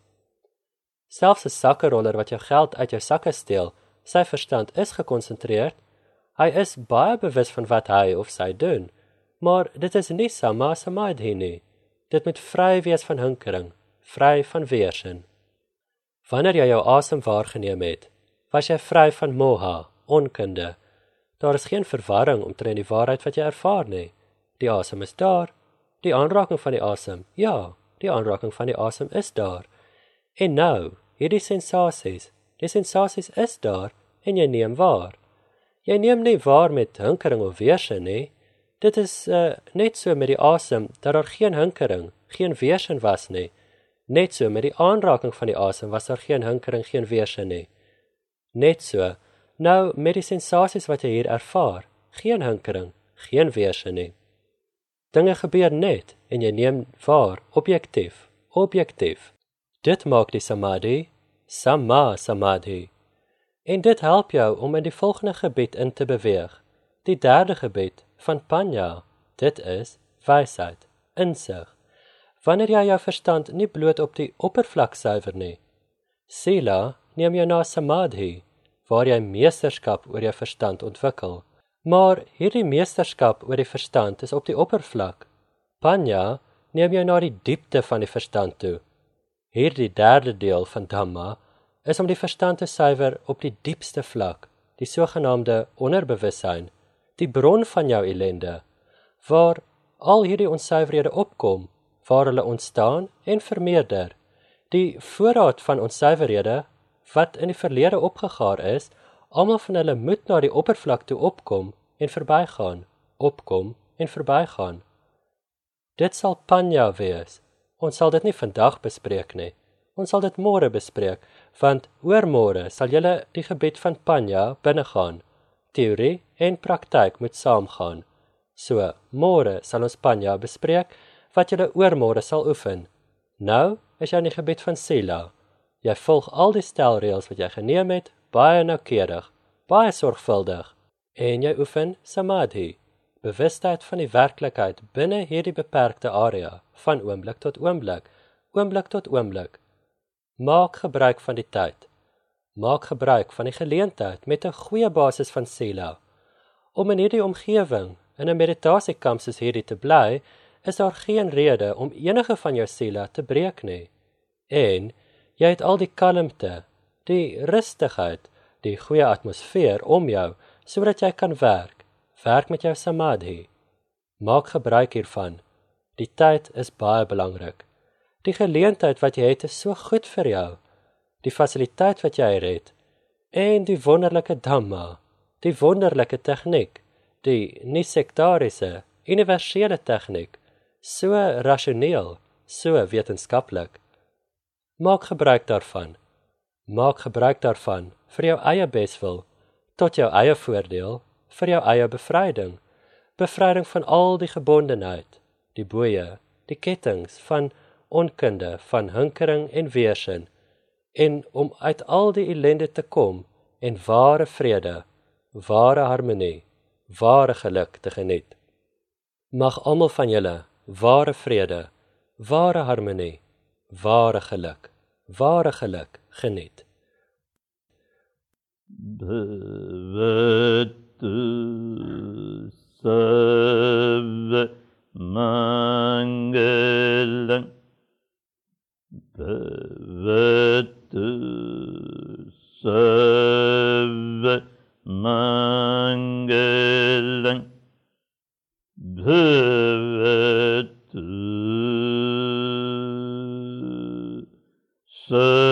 Selfs 'n sakkeroller wat jou geld uit jou sakke steel, sy verstand is gekonsentreerd. Hy is baie bewus van wat hy of sy doen, maar dit is nie samma samadhi nie. Dit moet vry wees van hinkering, vry van weersin. Wanneer jy jou asem waargeneem het, was jy vry van moha, onkunde. Daar is geen verwarring omtrent die waarheid wat jy ervaar nie. Die asem is daar, die aanraking van die asem, ja, die aanraking van die asem is daar. En nou, hierdie sensasies, die sensasies is daar, en jy neem waar. Jy neem nie waar met hinkering of weersin nie, Dit is net so met die asem, dat daar geen hinkering, geen weerstand was nie. Net so met die aanraking van die asem was daar geen hinkering, geen weerstand nie. Net so, nou met die sensasies wat jy hier ervaar, geen hinkering, geen weerstand nie. Dinge gebeur net, en jy neem waar, objektief. Dit maak die samadhi, sama samadhi. En dit help jou om in die volgende gebied in te beweeg. Die derde gebied van panya, dit is wysheid, insig. Wanneer jy jou verstand nie bloot op die oppervlak suiwer nie. Sila neem jou na samadhi, waar jy meesterskap oor jou verstand ontwikkel. Maar hierdie meesterskap oor die verstand is op die oppervlak. Panya neem jou na die diepte van die verstand toe. Hierdie derde deel van Dhamma is om die verstand te suiwer op die diepste vlak, die sogenaamde onderbewussyn, die bron van jou ellende, waar al hierdie onsuiverhede opkom, waar hulle ontstaan en vermeerder. Die voorraad van onsuiverhede, wat in die verlede opgegaar is, almal van hulle moet na die oppervlak toe opkom en verbygaan. Dit sal panya wees. Ons sal dit nie vandag bespreek nie. Ons sal dit môre bespreek, want oormôre sal julle die gebied van panya binnegaan. Theorie en praktyk moet saamgaan. So, môre sal ons panya bespreek, wat julle oormôre sal oefen. Nou is jy in die gebied van sila. Jy volg al die stelreëls wat jy geneem het, baie noukeurig, baie sorgvuldig, en jy oefen samadhi, bewustheid van die werklikheid binne hierdie beperkte area, van oomblik tot oomblik. Maak gebruik van die tyd. Maak gebruik van die geleentheid met 'n goeie basis van sila. Om in hierdie omgewing, in 'n meditasiekamp soos hierdie te bly, is daar geen rede om enige van jou sila te breek nie. En jy het al die kalmte, die rustigheid, die goeie atmosfeer om jou, sodat jy kan werk met jou samadhi. Maak gebruik hiervan. Die tyd is baie belangrik. Die geleentheid wat jy het is so goed vir jou. Die fasiliteit wat jy het, en die wonderlike Dhamma, die wonderlike tegniek, die nie-sektariese, universele tegniek, so rasioneel, so wetenskaplik. Maak gebruik daarvan. Maak gebruik daarvan vir jou eie beswil, tot jou eie voordeel, vir jou eie bevryding. Bevryding van al die gebondenheid, die boeie, die kettinge van onkunde, van hinkering en weerstand, en om uit al die ellende te kom en ware vrede, ware harmonie, ware geluk te geniet. Mag almal van julle ware vrede, ware harmonie, ware geluk geniet. Bhavatu sarva mangalam Bhavatu sarva mangalam Bhavatu sarva